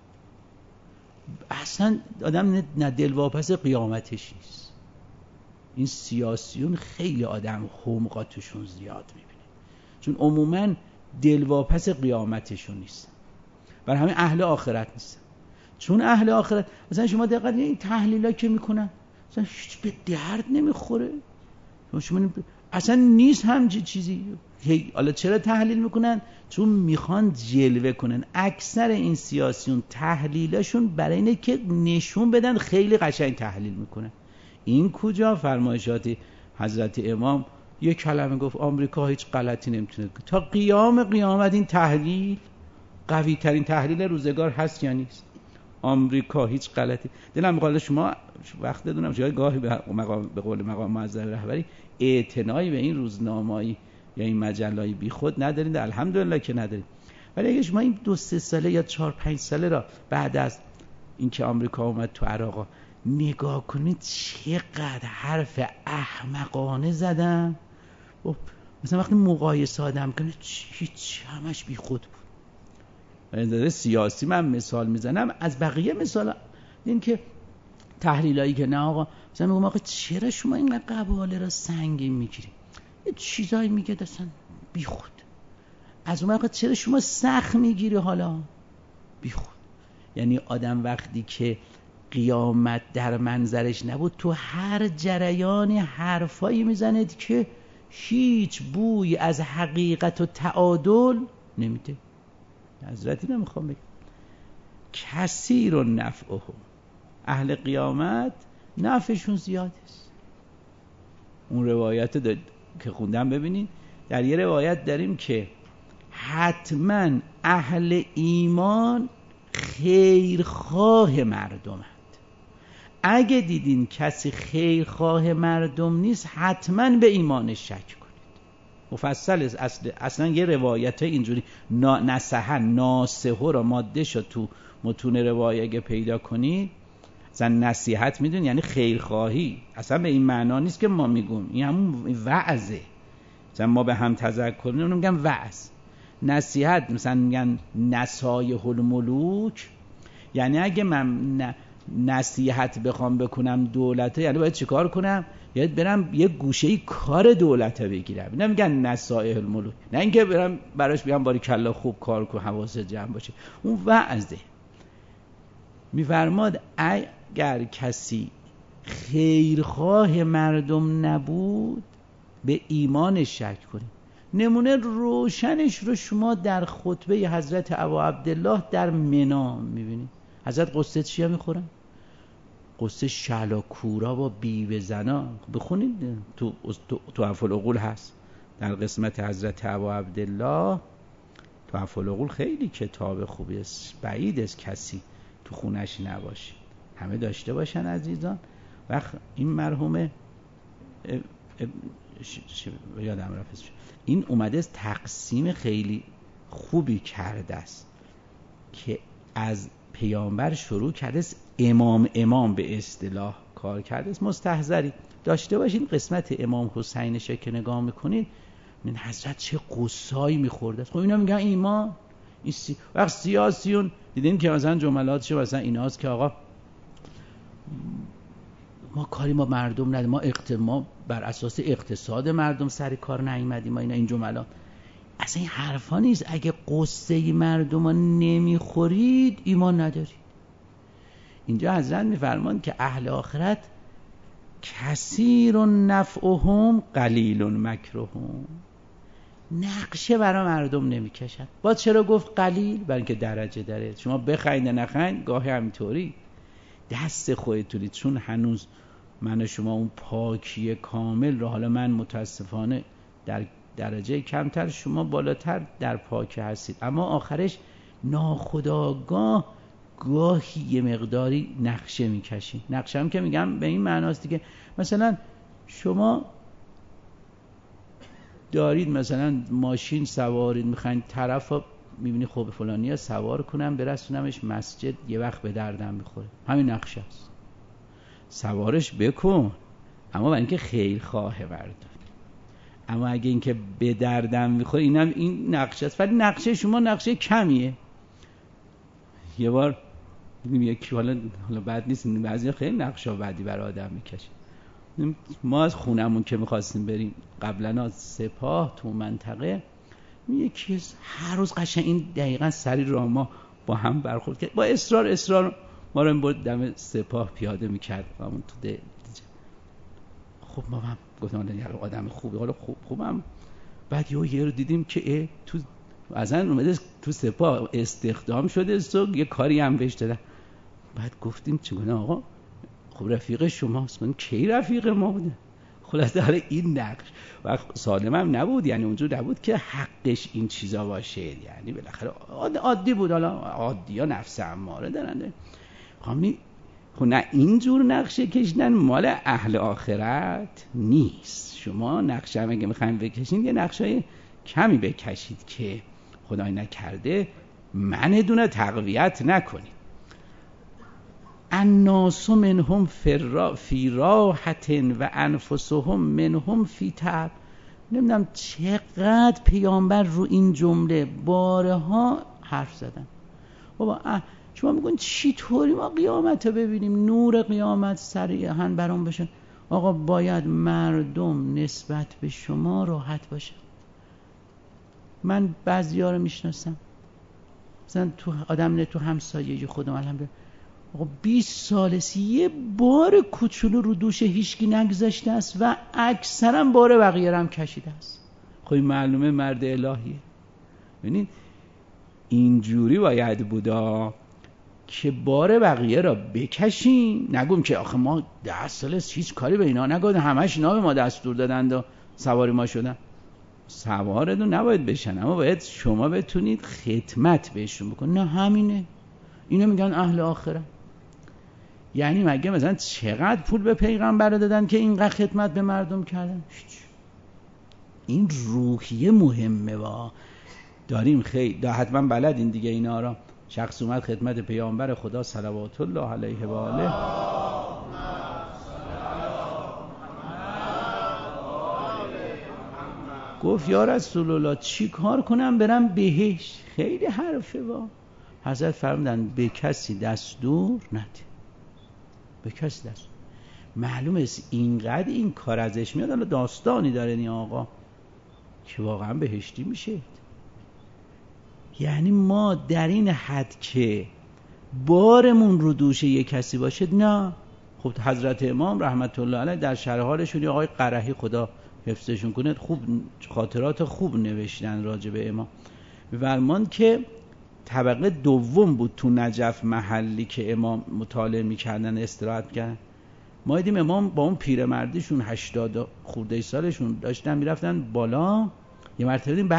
اصلا آدم نه دلواپس قیامتش نیست. این سیاسیون خیلی آدم حمقاتشون زیاد میبینه، چون عموما دلواپس قیامتشون نیست. برای همین اهل آخرت نیستن. چون اهل آخرت مثلا شما دقت این تحلیلا که میکنن مثلا هیچ به درد نمیخوره، شما اصلا نیست همچین چیزی. حالا چرا تحلیل میکنن؟ چون میخوان جلوه کنن. اکثر این سیاسیون تحلیلشون برای اینه که نشون بدن خیلی قشنگ تحلیل میکنن. این کجا فرمایشات حضرت امام یک کلمه گفت آمریکا هیچ غلطی نمیتونه. تا قیام قیامت این تحلیل قوی ترین تحلیل روزگار هست یا نیست؟ آمریکا هیچ غلطی. دلم میخواد شما وقت بدونم جای گاهی به قول مقام معظم رهبری اعتنایی به این روزنامه‌ای یا این مجله‌ای بیخود ندارید. الحمدلله که ندارید. ولی اگه شما این 2-3 ساله یا 4-5 ساله را بعد از اینکه آمریکا اومد تو عراق نگاه کنید چقدر حرف احمقانه زدن. مثلا وقتی مقایسه آدم کنید هیچ همش بیخود بود. در سیاسی من مثال میزنم، از بقیه مثال این که تحلیلایی که نه آقا مثلا میگم آقا چرا شما این قباله را سنگین میگیرید، یه چیزایی میگه اصلا بیخود. از اون وقت چرا شما سخت میگیری حالا بیخود. یعنی آدم وقتی که قیامت در منظرش نبود تو هر جریانی حرفایی میزند که هیچ بوی از حقیقت و تعادل نمیده. حضرتی نمیخوام بگم کثیر نفعه، اهل قیامت نفعشون زیاد است. اون روایت که خوندم ببینید، در یه روایت داریم که حتما اهل ایمان خیرخواه مردمند. اگه دیدین کسی خیرخواه مردم نیست حتما به ایمانش شک کنید. مفصل اصلا یه روایت اینجوری ناسحه را ماده شد تو متون روایت اگه پیدا کنید. اصلا نصیحت میدون یعنی خیرخواهی، اصلا به این معنا نیست که ما میگیم این همون وعظه. مثلا ما به هم تذکر اونو میگن وعظ. نصیحت مثلا میگن نصایح الملوک، یعنی اگه من نصیحت بخوام بکنم دولت، یعنی باید چیکار کنم؟ یعنی برم یه گوشه کار دولت بگیرم. اینا میگن نصایح الملوک، نه اینکه برم براش بگم باریکلا خوب کار کن حواست جمع باشه. اون وعظه. میفرماد اگر کسی خیرخواه مردم نبود به ایمانش شک کنید. نمونه روشنش رو شما در خطبه حضرت ابا عبدالله در منی میبینید. حضرت قصه چیه میخورن؟ قصه شعلا کورا با بیوه زنا. بخونید تو افالعقول هست در قسمت حضرت ابا عبدالله. تو افالعقول خیلی کتاب خوبی است، بعید است کسی تو خونش نباشه. همه داشته باشن عزیزان. وقت این مرحومه یادم رفت، این اومده است تقسیم خیلی خوبی کرده است که از پیامبر شروع کرده است امام به اصطلاح کار کرده مستحضری داشته باشین. قسمت امام حسین که نگاه میکنید من حضرت چه قصایی میخورده. خب اینا میگن ایمان وقت سیاسیون دیدین که مثلا جملاتش مثلا ایناست که آقا ما کاری ما مردم نداریم، ما بر اساس اقتصاد مردم سر کار نیومدیم، ما این جملات اصلا این حرفا نیست. اگه قصه مردم ها نمیخورید ایمان ندارید. اینجا حضرت میفرمان که اهل آخرت کثیر نفعهم قلیل مکرهم، نقشه برای مردم نمیکشن. با چرا گفت قلیل؟ برای اینکه درجه داره. شما بخواید نخواید گاهی همینطوری دست خودتونید، چون هنوز من و شما اون پاکی کامل رو، حالا من متاسفانه در درجه کمتر، شما بالاتر در پاکی هستید، اما آخرش ناخودآگاه گاهی یه مقداری نقشه میکشید. نقشه هم که میگم به این معناست دیگه، مثلا شما دارید مثلا ماشین سوارید، میخواین طرف ها میبینی خب فلانی ها سوار کنم برسونمش مسجد، یه وقت به دردم میخوره. همین نقشه است، سوارش بکن، اما برای اینکه خیر خواه بردار. اما اگه اینکه به دردم میخوره اینم این نقشه است، ولی نقشه شما نقشه کمیه. یه بار یکی حالا بد نیست، بعضی خیلی نقشه بعدی برای آدم میکشه. ما از خونمون که میخواستیم بریم قبلا سپاه تو منطقه، یکی هر روز قشنگ این دقیقا سری را ما با هم برخورد کرد، با اصرار ما رو این برد دم سپاه پیاده میکرد همون تو خب ما هم گفتم آدم خوبه، حالا خوبم. بعد یه رو دیدیم که تو اصلا اومده تو سپاه استخدام شده، یه کاری هم بهش دادن. بعد گفتیم چگونه آقا خب رفیق شماست. من کی رفیق ما بوده؟ خلاصه داره این نقش و سالم هم نبود، یعنی اونجور نبود که حقش این چیزا باشه، یعنی بالاخره عادی بود. حالا عادی ها نفس اماره دارن. خب نه اینجور نقشه کشیدن مال اهل آخرت نیست. شما نقشه هم اگه میخوایم بکشین یه نقشه کمی بکشید که خدای نکرده منه تقویت نکنید. الناس منهم فی راحة و انفسهم منهم فی تعب. نمیدونم چقدر پیامبر رو این جمله بارها حرف زدن. بابا شما میگن چی طوری ما قیامت رو ببینیم، نور قیامت صریحاً برام بشه؟ آقا باید مردم نسبت به شما راحت باشه. من بعضیا رو میشناسم مثلا تو آدم تو همسایگی خودم الحمدلله، آقا 20 ساله یه بار کوچولو رو دوش هیچکی نگذاشته است و اکثرا بار بقیه هم کشیده است. خب معلومه مرد الهیه. ببینید اینجوری باید بودا که بار بقیه را بکشیم. نگویم که آخه ما 10 سال هیچ کاری به اینا نگفتیم، همش اینا به ما دستور دادند و سواری ما شدن. سوارتون نباید بشن، اما باید شما بتونید خدمت بهشون بکنید. نه همینه. اینو میگن اهل آخرت. یعنی مگه مثلا چقدر پول به پیغمبر دادن که اینقدر خدمت به مردم کردن؟ این روحیه مهمه. داریم خیلی حتما بلدین دیگه اینا را. شخص اومد خدمت پیامبر خدا صلوات الله علیه و آله، گفت یا رسول الله چی کار کنم برم بهشت؟ خیلی حرفه. حضرت فرمودن به کسی دستور نده، به کسی دستور. معلومه اینقدر این کار ازش میاد. حالا داستانی داره این آقا که واقعا بهشتی میشه. یعنی ما در این حد که بارمون رو دوش یک کسی باشه نه. خب حضرت امام رحمت الله علیه در شرح حالشون آقای قرحی خدا حفظشون کنه خوب خاطرات خوب نوشتن راجع به امام. فرمان که طبقه دوم بود تو نجف، محلی که امام مطالعه میکردن استراحت کردن. ما دیدیم امام با اون پیرمردیشون 80 خورده سالشون داشتن میرفتن بالا، یه مرتبه دیدیم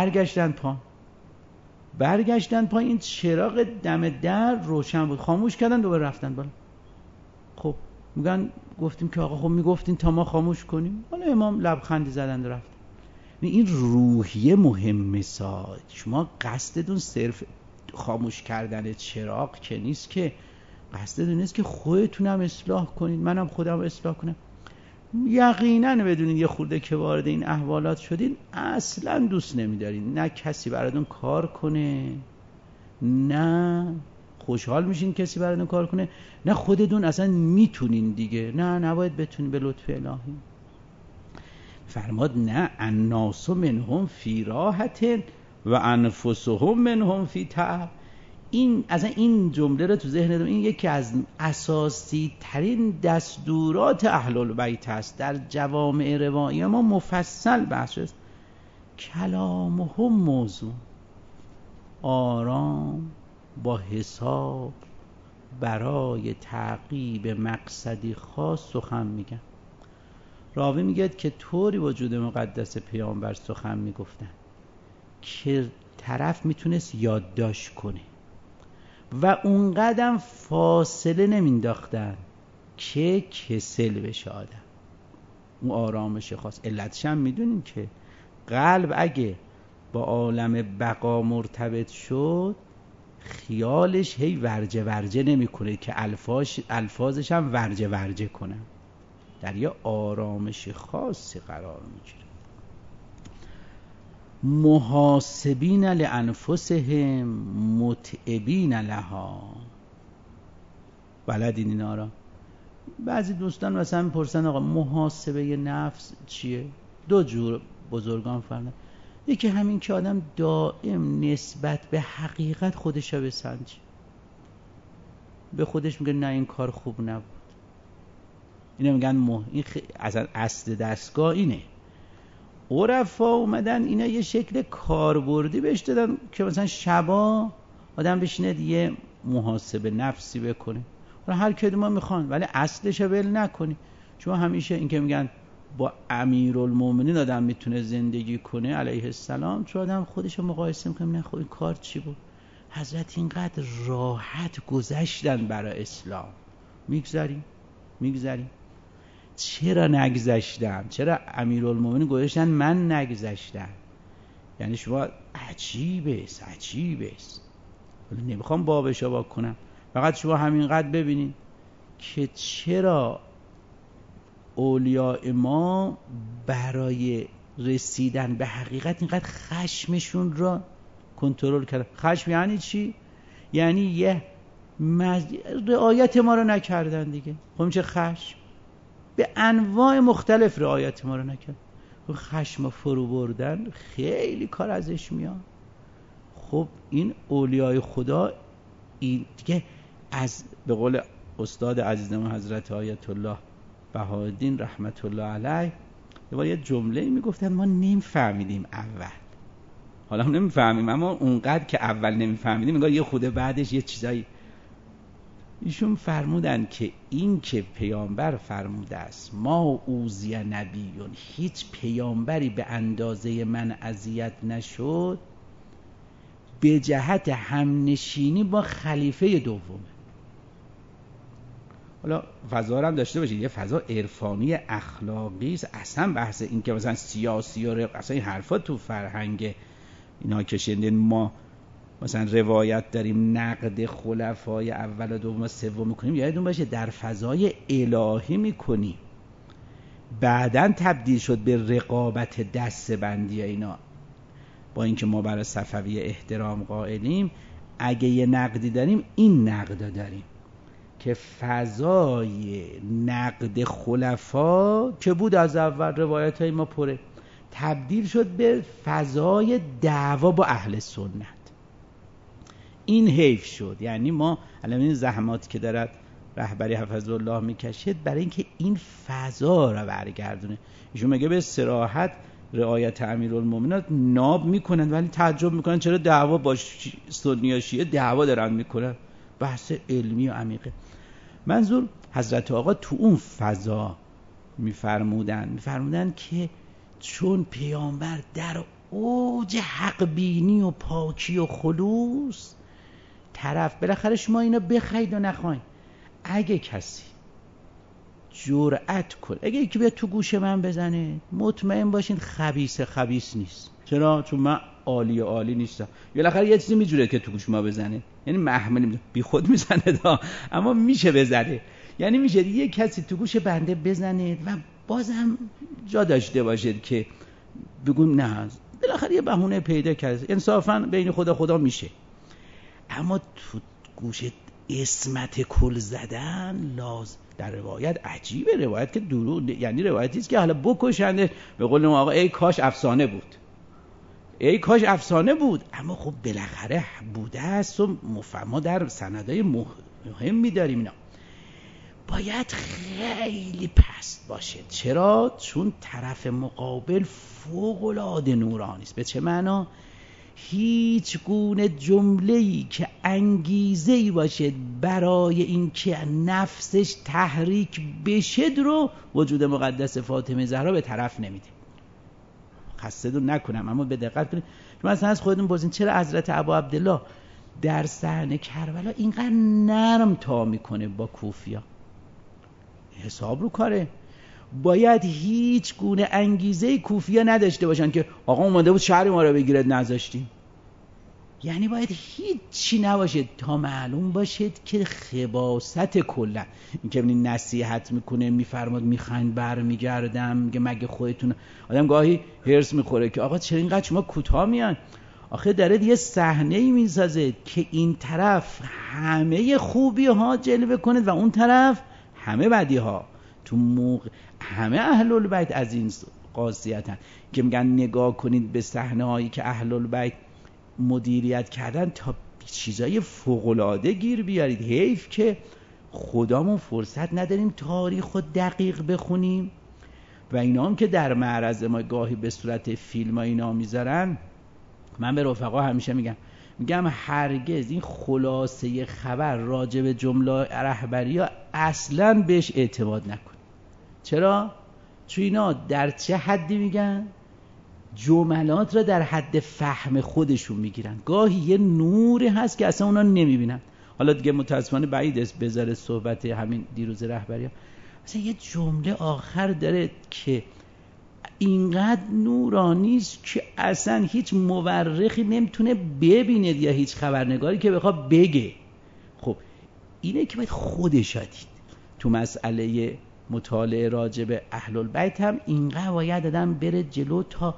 برگشتن پایین این چراغ دم در روشن بود، خاموش کردن دوباره رفتن بالا. خب گفتیم که آقا خب میگفتین تا ما خاموش کنیم. حالا امام لبخندی زدن و رفتن. این روحیه مهمه. شما قصدتون صرف خاموش کردن چراغ که نیست که قصد نیست که خودتونم اصلاح کنید، منم خودم اصلاح کنم. یقینا بدونید یه خورده که وارد این احوالات شدین اصلا دوست نمیدارین نه کسی براتون کار کنه، نه خوشحال میشین کسی براتون کار کنه، نه خودتون اصلا میتونین دیگه، نه نباید بتونین به لطف الهی. فرماد نه الناس منهم فی راحت و انفسهم منهم فی تعب. این اصلا این جمله رو تو ذهنتون، این یکی از اساسی ترین دستورات اهل البیت است. در جوامع روایی ما مفصل بحث شده. کلامهم موضوع، آرام با حساب برای تعقیب مقصدی خاص سخن میگن. راوی میگه که طوری وجود مقدس پیامبر سخن میگفتن که طرف میتونست یادداشت کنه و اونقدر فاصله نمینداختن که کسل بشه آدم. اون آرامش خاص. علتش هم میدونین که قلب اگه با عالم بقا مرتبط شد خیالش هی ورجه ورجه نمی کنه که الفاظش هم ورجه ورجه کنن، در یه آرامش خاصی قرار میگیره. محاسبین لانفسهم متعبین لها. بلدین اینا را؟ بعضی دوستان مثلا میپرسن آقا محاسبه نفس چیه؟ دو جور بزرگان فرمودن. یکی همین که آدم دائم نسبت به حقیقت خودش رو بسنجه، به خودش میگه نه این کار خوب نبود. اینا میگن این اصلا اصل دستگاه اینه. عرفا اومدن اینا یه شکل کاربردی بهش دادن که مثلا شبا آدم بشینه یه محاسبه نفسی بکنه. هر کدوم ما میخوان ولی اصلش رو ول نکنی. چون همیشه این که میگن با امیرالمومنین آدم میتونه زندگی کنه علیه السلام، چون آدم خودش رو مقایسه میکنه نه خب این کار چی بود؟ حضرت اینقدر راحت گذشتن برای اسلام، میگذاریم چرا نگذشتم؟ چرا امیرالمومنین گذاشتن من نگذشتم؟ یعنی شما عجیبه نمیخوام بابشو با کنم، فقط شما همینقدر ببینید که چرا اولیاء ما برای رسیدن به حقیقت اینقدر خشمشون را کنترل کردن. خشم یعنی چی؟ یعنی یه رعایت ما رو نکردن دیگه. خب چه خشم؟ به انواع مختلف رعایت ما رو نکرد. خشم فرو بردن خیلی کار ازش میاد. خب این اولیای خدا این دیگه از به قول استاد عزیزم حضرت آیت الله بهاءالدین رحمت الله علیه یه جمله میگفتن ما نمیفهمیدیم اول، حالا هم نمیفهمیم، اما اونقدر که اول نمیفهمیدیم انگار یه خود بعدش یه چیزایی. ایشون فرمودن که این که پیامبر فرموده است ما اوذی نبیون، هیچ پیامبری به اندازه من اذیت نشد، به جهت همنشینی با خلیفه دومه. حالا فضا هم داشته باشید، یه فضا عرفانی اخلاقی است. اصلا بحث این که مثلا سیاسی و اصلا این حرفا تو فرهنگ اینا که شنیدین، ما مثلا روایت داریم نقد خلفای اول و دوم و سوم میکنیم، یادتون باشه در فضای الهی میکنیم، بعدن تبدیل شد به رقابت دسته‌بندی اینا. با اینکه ما برای صفویه احترام قائلیم، اگه یه نقدی داریم این نقدا داریم که فضای نقد خلفا که بود از اول روایت های ما پره، تبدیل شد به فضای دعوا با اهل سنت. این حیف شد. یعنی ما الان این زحماتی که دارد رهبری حفظه الله میکشید برای اینکه این فضا را برگردونه. ایشون میگه به صراحت رعایت امیرالمومنین ناب میکنن، ولی تعجب میکنن چرا دعوا با سنی و شیعه دعوا دارن میکنن. بحث علمی و عمیقه. منظور حضرت آقا تو اون فضا میفرمودن که چون پیامبر در اوج حق بینی و پاکی و خلوص، طرف بالاخره شما اینو بخواید و نخواید، اگه کسی جرأت کنه، اگه یکی بیاد تو گوش من بزنه، مطمئن باشین خبیث نیست. چرا؟ چون من عالی نیستم. بالاخره یه چیزی میجوره که تو گوش ما بزنه، یعنی محمل بی خود میزنه دا، اما میشه بزنه. یعنی میشه یه کسی تو گوش بنده بزنه و بازم جا داشته باشید که بگون نه، بالاخره یه بهونه پیدا کرد، انصافا بین خدا میشه. اما تو گوش اسمت کل زدن لازم. در روایت عجیبه، روایت که دروغ، یعنی روایتی است که حالا بکشنده، به قول ما آقا ای کاش افسانه بود، ای کاش افسانه بود، اما خب بالاخره بوده است و ما در سندهای مهم می‌داریم. اینا باید خیلی پست باشه. چرا؟ چون طرف مقابل فوق‌العاده نورانی است. به چه معنا؟ هیچ گونه جمله‌ای که انگیزه‌ای باشه برای اینکه نفسش تحریک بشه رو وجود مقدس فاطمه زهرا به طرف نمیده. خسته‌تون نکنم اما به دقت کنید. مثلا از خودتون بپرسین چرا حضرت ابا عبدالله در صحنه کربلا اینقدر نرم تا میکنه با کوفیا؟ حساب رو کاره. باید هیچ گونه انگیزه کوفیا نداشته باشن که آقا اومده بود شهر ما رو بگیرد نذاشتیم. یعنی باید هیچی نباشه تا معلوم باشید که خباثت کلا، این که ببینید نصیحت میکنه، میفرماد میخند برمیگردم، میگه مگه خودتون، آدم گاهی هرس میخوره که آقا چرا اینقدر شما کوتاه میان. آخه داره یه صحنه‌ای میسازه که این طرف همه خوبی ها جلوه کنه و اون طرف همه بدی ها. تو موقع همه اهل البیت از این قاصیتن که میگن نگاه کنید به صحنه هایی که اهل البیت مدیریت کردن تا چیزای فوق‌العاده گیر بیارید. حیف که خدامون فرصت نداریم تاریخ خود دقیق بخونیم و اینا هم که در معرض ما گاهی به صورت فیلم ها اینا میذارن. من به رفقا همیشه میگم هرگز این خلاصه خبر راجع به جمله رهبری ها اصلا بهش اعتماد نکن. چرا؟ چون اینا در چه حدی میگن؟ جملات را در حد فهم خودشون میگیرن. گاهی یه نوری هست که اصلا اونا نمیبینن. حالا دیگه متاسفانه بعید است بذاره صحبت همین دیروز رهبری ها. مثلا یه جمله آخر داره که اینقدر نورانی است که اصلا هیچ مورخی نمیتونه ببینه یا هیچ خبرنگاری که بخواد بگه. خب اینه که باید خودش دید. تو مسئله مطالعه راجع به اهل البیت هم اینقدر باید آدم بره جلو تا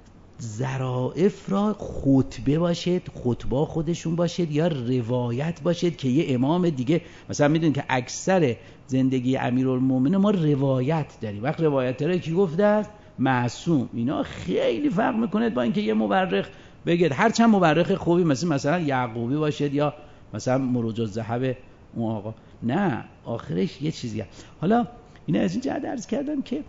ظرافت را خطبه باشد، خطبه خودشون باشد یا روایت باشد که یه امام دیگه. مثلا میدونید که اکثر زندگی امیرالمومنین ما روایت داریم. وقت روایت رو کی گفته است؟ معصوم. اینا خیلی فرق میکنه با اینکه یه مورخ بگه. هرچند مورخ خوبی مثلا یعقوبی باشد یا مثلا مروج الذهب اون آقا، نه آخرش یه چیزیه. حالا اینا از این جهت عرض کردم که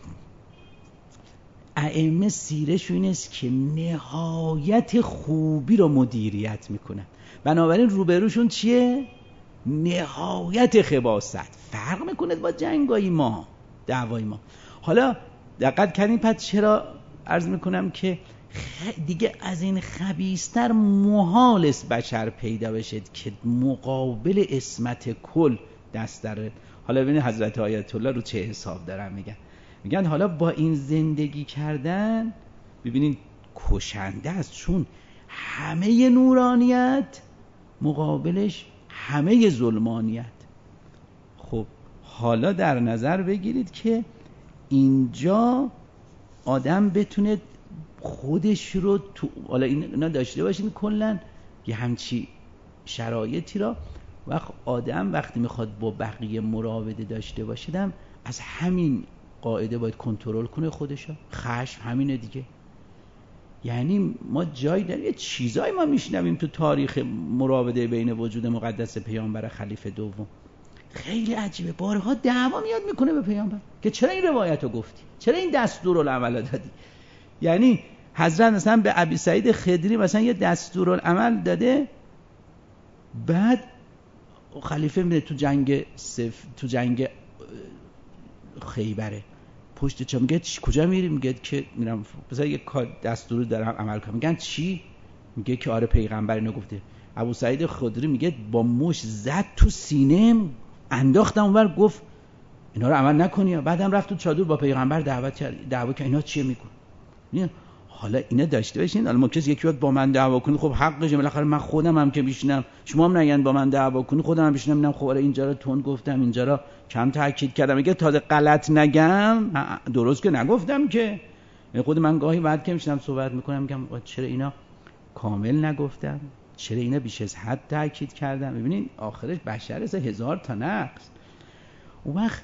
ائمه سیرشون این است که نهایت خوبی رو مدیریت میکنن، بنابراین روبروشون چیه؟ نهایت خباثت. فرق میکنه با جنگای ما، دعوای ما. حالا دقت کردین پس چرا عرض میکنم که دیگه از این خبیث‌تر محال است بشر پیدا بشد که مقابل عصمت کل دست داره. حالا ببینید حضرت آیت الله رو چه حساب دارن میگن حالا با این زندگی کردن ببینید کشنده است، چون همه نورانیت مقابلش همه ظلمانیت. خب حالا در نظر بگیرید که اینجا آدم بتونه خودش رو تو، حالا اینا داشته باشین کلا یه همچی شرایطی را آدم وقتی میخواد با بقیه مراوده داشته باشه از همین قاعده باید کنترل کنه خودشو. خشم همینه دیگه. یعنی ما جایی داریم یه چیزایی ما میشنویم تو تاریخ مراوده بین وجود مقدس پیامبر خلیفه دوم خیلی عجیبه. بارها دعوا میاد میکنه به پیامبر که چرا این روایت رو گفتی، چرا این دستورالعمل دادی. یعنی حضرت مثلا به ابی سعید خدری مثلا یه دستورالعمل داده، بعد خلیفه میره تو جنگ خیبره پشت چه میگه کجا میری؟ میگه که میرم مثلا یه کار دستور دارم عمل کنم. میگن چی؟ میگه که آره پیغمبر اینو گفته. ابو سعید خدری میگه با مش زد تو سینه انداختم اونور، گفت اینا رو عمل نکنی. بعدم رفت تو چادر با پیغمبر دعوا کرد اینا چیه میگن. حالا اینا داشته باشین. حالا ممکنه یکی وقت با من دعوا کنه، خب حقشه، بالاخره من خودم هم که میشینم، شما هم نگن با من دعوا کنی، خودم هم میشینم میگم خب اینجا رو تند گفتم، اینجا رو کم تاکید کردم. اگه تازه غلط نگم، درست که نگفتم که. خود من گاهی بعد که میشینم صحبت میکنم میگم چرا اینا کامل نگفتم، چرا اینا بیش از حد تاکید کردم. ببینین آخرش بشر از 1000 تا نقص. اون وقت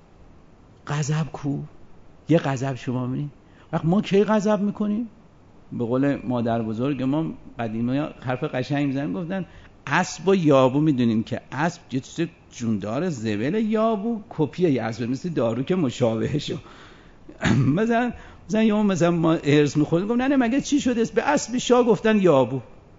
غضب کو؟ یه غضب شما ببینین وقت ما کی غضب میکنیم؟ به قول مادر بزرگ ما قدیمی ها حرف قشنگ میزنن، گفتن اسب و یابو میدونیم که اسب یه چیز جوندار زبل، یابو کپیه اسب، مثل دارو که مشابهشو. مثلا یه مثلا ما ارز میخوریم، گفتن نه مگه چی شده است؟ به اسب شاه گفتن یابو.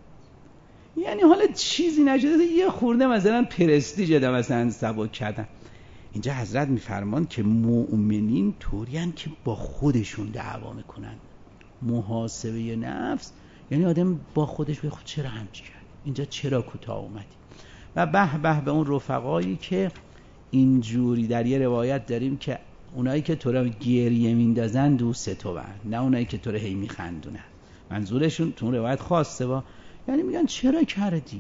یعنی حالا چیزی نشده، یه خورده مثلا پرستیژ ده مثلا سبک کردن. اینجا حضرت میفرمان که مؤمنین طورین که با خودشون دعوا میکنن. محاسبه نفس یعنی آدم با خودش بگه خود چرا همچی کرد، اینجا چرا کوتاه اومدی. و به به اون رفقایی که اینجوری در یه روایت داریم که اونایی که تو رو گریه میندازن دوست تو بر، نه اونایی که تو رو هی میخندونن. منظورشون تو روایت خاصه با یعنی میگن چرا کردی.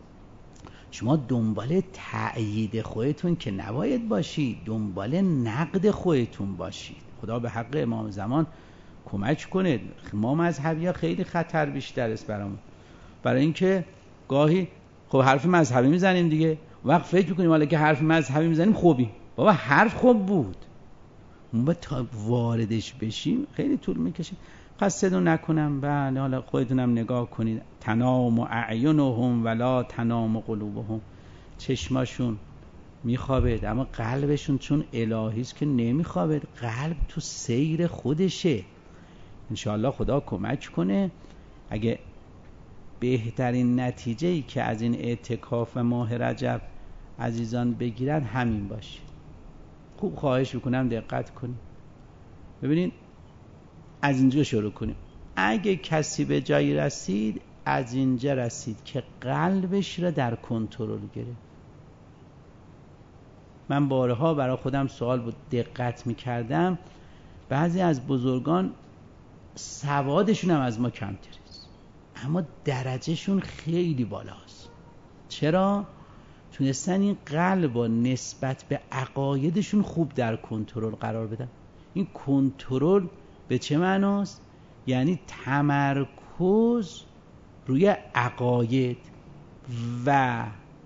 شما دنبال تأیید خودتون که نباید باشید، دنبال نقد خودتون باشید. خدا به حق امام زمان کمک کنه. ما مذهبی ها خیلی خطر بیشتر است برامون، برای اینکه گاهی خب حرف مذهبی میزنیم دیگه، وقت فکر میکنیم حالا که حرف مذهبی میزنیم خوبی. بابا حرف خوب بود، ما باید تا واردش بشیم خیلی طول میکشه. قصدون نکنم. بله حالا خودتونم نگاه کنید. تنام اعینهم ولا تنام قلوبهم. چشماشون میخوابه اما قلبشون چون الهی است که نمیخوابه. قلب تو سیر خودشه. انشاءالله خدا کمک کنه. اگه بهترین نتیجه‌ای که از این اعتکاف ماه رجب عزیزان بگیرن همین باشه. خوب خواهش میکنم دقت کنید. ببینید از اینجا شروع کنیم. اگه کسی به جایی رسید، از اینجا رسید که قلبش را در کنترل گرفت. من بارها برای خودم سوال بود، دقت میکردم بعضی از بزرگان سوادشون هم از ما کمتر است اما درجهشون خیلی بالاست. چرا؟ تونستن این قلب و نسبت به عقایدشون خوب در کنترل قرار بدن. این کنترل به چه معناست؟ یعنی تمرکز روی عقاید و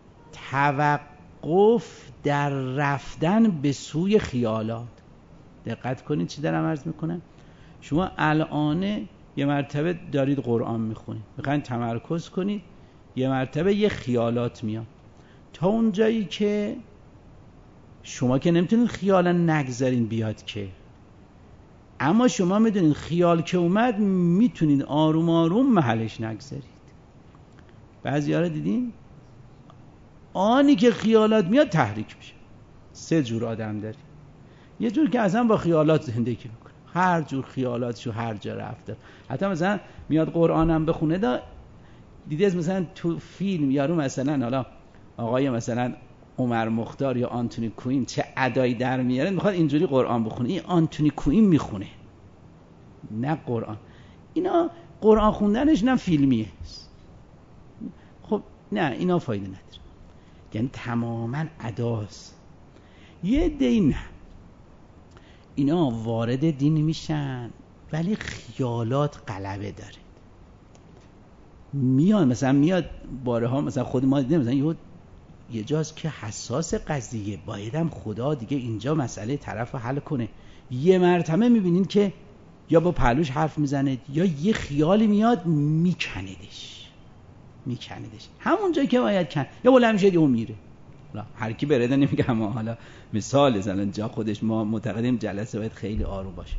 توقف در رفتن به سوی خیالات. دقت کنید چی دارم عرض میکنم. شما الان یه مرتبه دارید قرآن میخونید، میخواین تمرکز کنید، یه مرتبه یه خیالات میاد. تا اونجایی که شما که نمیتونید خیالا نگذارین بیاد که، اما شما میدونید خیال که اومد میتونید آروم آروم محلش نگذارید. بعضی ها رو دیدین آنی که خیالات میاد تحریک میشه. 3 جور آدم داری. یه جور که اصلا با خیالات زندگی میکنه، هر جور خیالاتشو هر جا رفته. حتی مثلا میاد قرآنم بخونه، دیدی مثلا تو فیلم یارو مثلا حالا آقای مثلا عمر مختار یا آنتونی کوین چه ادایی در میاره، میخواد اینجوری قرآن بخونه. این آنتونی کوین میخونه نه قرآن. اینا قرآن خوندنش نه فیلمیه. خب نه اینا فایده نداره، یعنی تماما اداست. یه دین اینا وارد دین میشن ولی خیالات غلبه داره. میاد مثلا میاد بارها مثلا خود ما دیدیم مثلا یه جاست که حساس قضیه، بایدم خدا دیگه اینجا مسئله طرف رو حل کنه. یه مرتبه میبینین که یا با پهلوش حرف میزنه یا یه خیالی میاد میکندش همون جایی که باید کن، یا بلند میشه دیگه میره. هر کی برده نمیگم، حالا مثال زدن جا خودش. ما معتقدیم جلسه باید خیلی آروم باشه.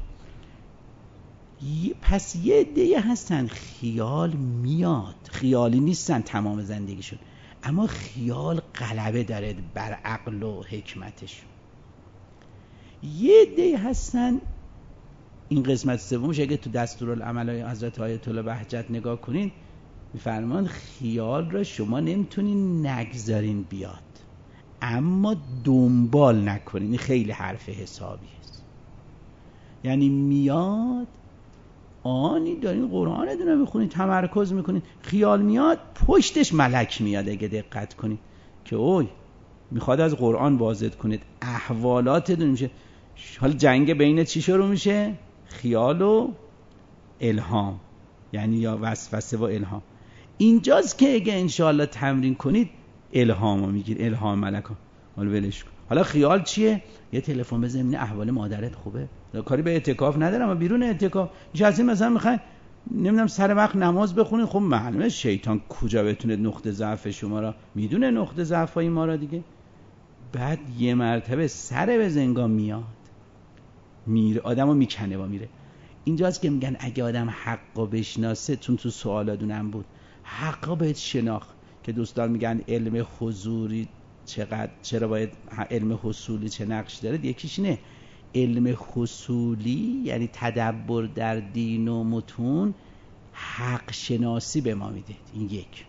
پس یه عده‌ای هستن خیال میاد، خیالی نیستن تمام زندگیشون، اما خیال غلبه داره بر عقل و حکمتشون. یه عده‌ای هستن، این قسمت سومش اگه تو دستورالعمل‌های حضرت آیت الله بهجت نگاه کنین میفرمان خیال را شما نمیتونین نگذارین بیاد اما دنبال نکنین. خیلی حرف حسابی است. یعنی میاد قرآنی دارین، قرآنتون رو میخونید، تمرکز میکنید، خیال میاد پشتش ملک میاد. اگه دقت کنید که اوی میخواد از قرآن بازد کنید، احوالاتتون میشه. حالا جنگ بین چی شروع میشه؟ خیال و الهام، یعنی یا وسوسه و الهام. اینجاست که اگه انشاءالله تمرین کنید الهام رو میگیر، الهام ملکا. حالا ولش کن. حالا خیال چیه؟ یه تلفن بزنین احوال مادرت خوبه. کاری به اعتکاف ندارم، اما بیرون اعتکاف نشستین مثلا میخواین نمیدونم سر وقت نماز بخونید، خب معلومه شیطان کجا بتونه نقطه ضعف شما را میدونه، نقطه ضعفای ما را دیگه. بعد یه مرتبه سر به زنگا میاد، میره آدمو میکنه و میره. اینجاست که میگن اگه آدم حقو بشناسه، چون تو سوالاتونم بود حقو باید شناخت، که دوستان میگن علم حضوری چرا باید علم حصولی چه نقش داره. یکیش اینه علم حصولی یعنی تدبر در دین و متون حق شناسی به ما میده. این یک.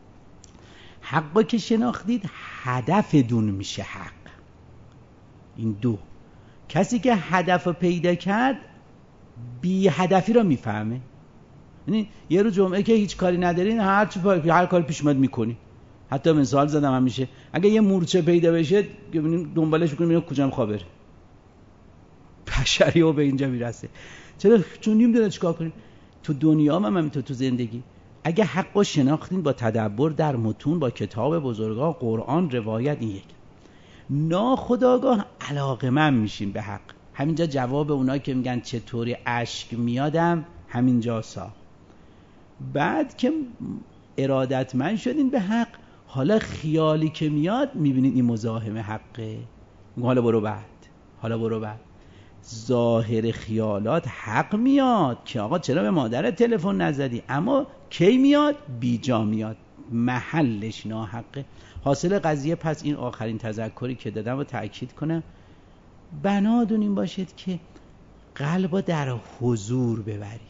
حقا که شناختید هدف دون میشه حق. این دو. کسی که هدف رو پیدا کرد بی هدفی رو میفهمه. یعنی یه روز جمعه که هیچ کاری ندارین هر کاری پیش اومد میکنی. حتی مثال زدم همیشه اگه یه مورچه پیدا بشه ببینیم دنبالش بکنیم ببینیم کجا میخواد بره. بشری و به اینجا میرسه. چرا؟ چون نمیدونه چیکار کنیم. تو دنیا هم تو زندگی اگه حقو شناختین با تدبر در متون، با کتاب بزرگا، قرآن، روایت، این یک ناخودآگاه علاقه‌مند میشین به حق. همینجا جواب اونایی که میگن چطوری اشک میادم همینجا سا. بعد که ارادتمند شدین به حق، حالا خیالی که میاد میبینید این مزاحم حقه، حالا برو بعد ظاهر خیالات حق میاد که آقا چرا به مادرت تلفن نزدی، اما کی میاد؟ بیجا میاد، محلش ناحقه. حاصل قضیه پس این آخرین تذکری که دادم و تأکید کنم، بنادون این باشید که قلبو در حضور ببرید،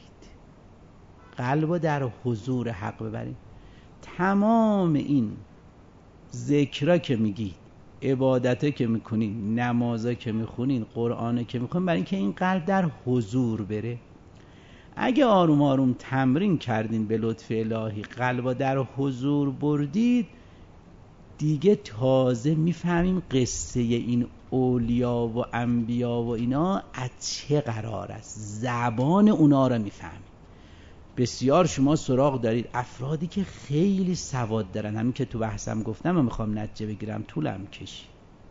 قلبو در حضور حق ببرید. تمام این ذکرها که میگید، عبادته که میکنین، نمازا که میخونین، قرآنه که میخونین، برای اینکه این قلب در حضور بره. اگه آروم آروم تمرین کردین به لطف الهی قلبا در حضور بردید، دیگه تازه میفهمیم قصه این اولیا و انبیا و اینا از چه قرار است، زبان اونا رو میفهمیم. بسیار شما سراغ دارید افرادی که خیلی سواد دارن، همین که تو بحثم گفتم و میخوام نتیجه بگیرم طولم کشی،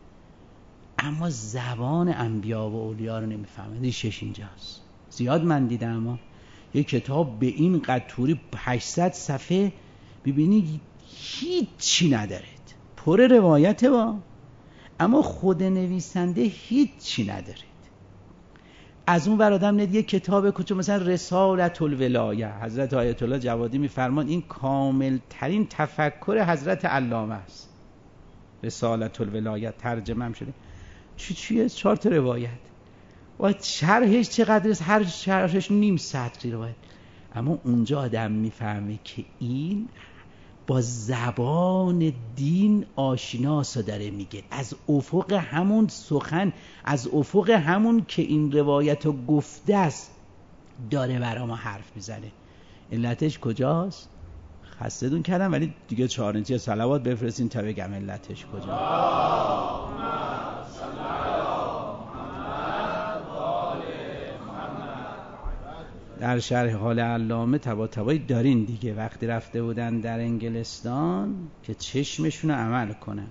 اما زبان انبیا و اولیا رو نمیفهمن. ریشش اینجاست. زیاد من دیدم، اما یک کتاب به این قطوری 800 صفحه ببینید هیچی ندارید، پر روایته با، اما خود نویسنده هیچی ندارید. از اون ور آدم ندید یک کتاب کوچو مثلا رسالت الولایه، حضرت آیت الله جوادی میفرمان این کامل ترین تفکر حضرت علامه است. رسالت الولایه ترجمه هم شده. چیه؟ 4 تا روایت و شرحش چقدر است؟ هر شرحش نیم سطری روایت. اما اونجا آدم میفهمه که این با زبان دین آشناسا داره میگه، از افق همون سخن، از افق همون که این روایتو گفته است داره برا ما حرف میزنه. علتش کجاست؟ خسته‌تون کردم، ولی دیگه 4 انچه صلوات بفرستین تا بگم علتش کجاست. در شرح حال علامه طباطبایی دارین دیگه. وقتی رفته بودن در انگلستان که چشمشون رو عمل کنن،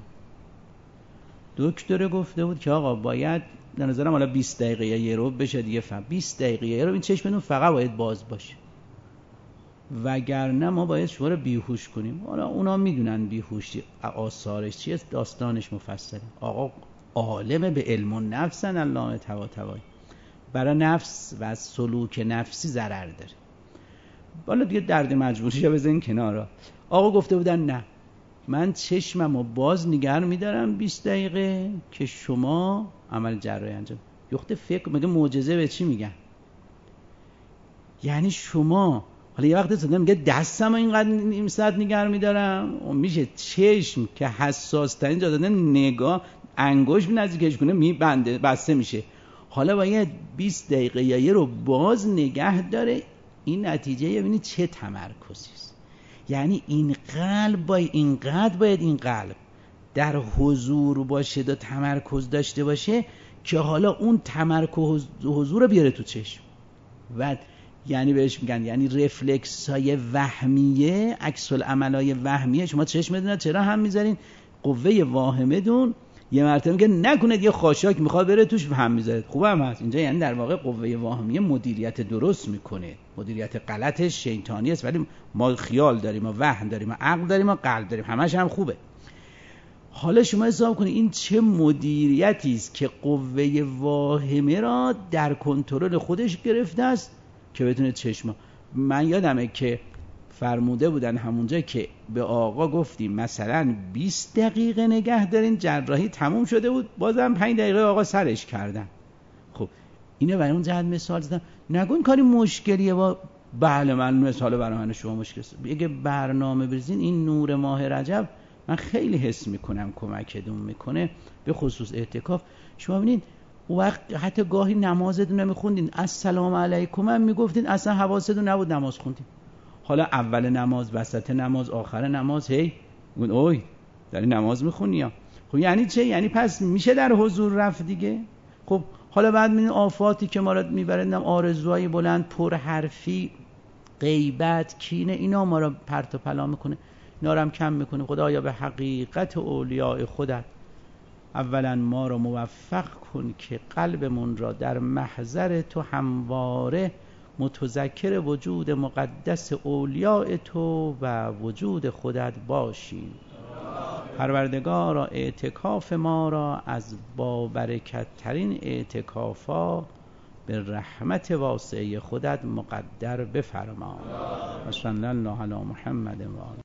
دکتر گفته بود که آقا باید در نظرم حالا 20 دقیقه یا یه رو بشه دیگه، 20 دقیقه یه رو این چشمتون فقط باید باز باشه، وگرنه ما باید شما رو بیهوش کنیم. حالا اونا میدونن بیهوشی آثارش چیه، داستانش مفصله. آقا عالم به علم و نفسن علامه طباطبایی، برای نفس و از سلوک نفسی ضرر داره. حالا دیگه درد مجبوریش رو بزنین کنارا. آقا گفته بودن نه، من چشممو باز نگه میدارم 20 دقیقه که شما عمل جراحی انجام. یخته فکر میگه معجزه به چی میگن؟ یعنی شما حالا یه وقت زدم میگه دستم اینقدر نیم ساعت نگه میدارم، میشه چشم که حساس ترین جا دادن نگاه انگشت نزدیکش کنه میبنده، بسته میشه. حالا باید 20 دقیقه یا یه رو باز نگه داره. این نتیجه ببینید چه تمرکزی است. یعنی این قلب باید این قلب در حضور باشه و تمرکز داشته باشه که حالا اون تمرکز حضور رو بیاره تو چشم و یعنی بهش میگن یعنی رفلکس های وهمیه، عکس العملای وهمیه. شما چشمتون چرا هم میذارین؟ قوه واهمه دون یه مرتبه میگه نکنید یه خاشاک میخواد بره توش هم میذارید. خوبم هست اینجا، یعنی در واقع قوه واهمیه مدیریت درست میکنه. مدیریت غلط شیطانی است، ولی ما خیال داریم و وهم داریم و عقل داریم و قلب داریم، همش هم خوبه. حالا شما حساب کنید این چه مدیریتی است که قوه واهمه را در کنترل خودش گرفته است که بتونه چشما. من یادمه که فرموده بودن همونجا که به آقا گفتیم مثلا 20 دقیقه نگه دارین، جراحی تموم شده بود، بازم 5 دقیقه آقا سرش کردن. خب اینو برای اون جهت مثال زدم. نگون کاری مشکلیه با بله من مثال برای من شما مشکل است. اگه برنامه بریزین این نور ماه رجب من خیلی حس میکنم کمکتون میکنه، به خصوص اعتکاف. شما ببینید وقت حتی گاهی نمازتون نمیخوندین، السلام علیکم هم میگفتین، اصلا حواستون نبود نماز خوندین. حالا اول نماز، وسط نماز، آخر نماز هی گفت اوی داری نماز میخونی یا؟ خب یعنی چه؟ یعنی پس میشه در حضور رفت دیگه. خب حالا بعد میبینید آفاتی که ما را میبرند، آرزوهای بلند، پرحرفی، غیبت، کینه، اینا ما را پرت و پلا میکنه، اینا را هم کم میکنه. خدایا به حقیقت اولیاء خودت اولا ما را موفق کن که قلبمون را در محضر تو همواره متذکر وجود مقدس اولیاء تو و وجود خودت باشیم. پروردگارا اعتکاف ما را از با برکت ترین اعتکافا به رحمت واسعه خودت مقدر بفرما. و صلی الله علی محمد و آله.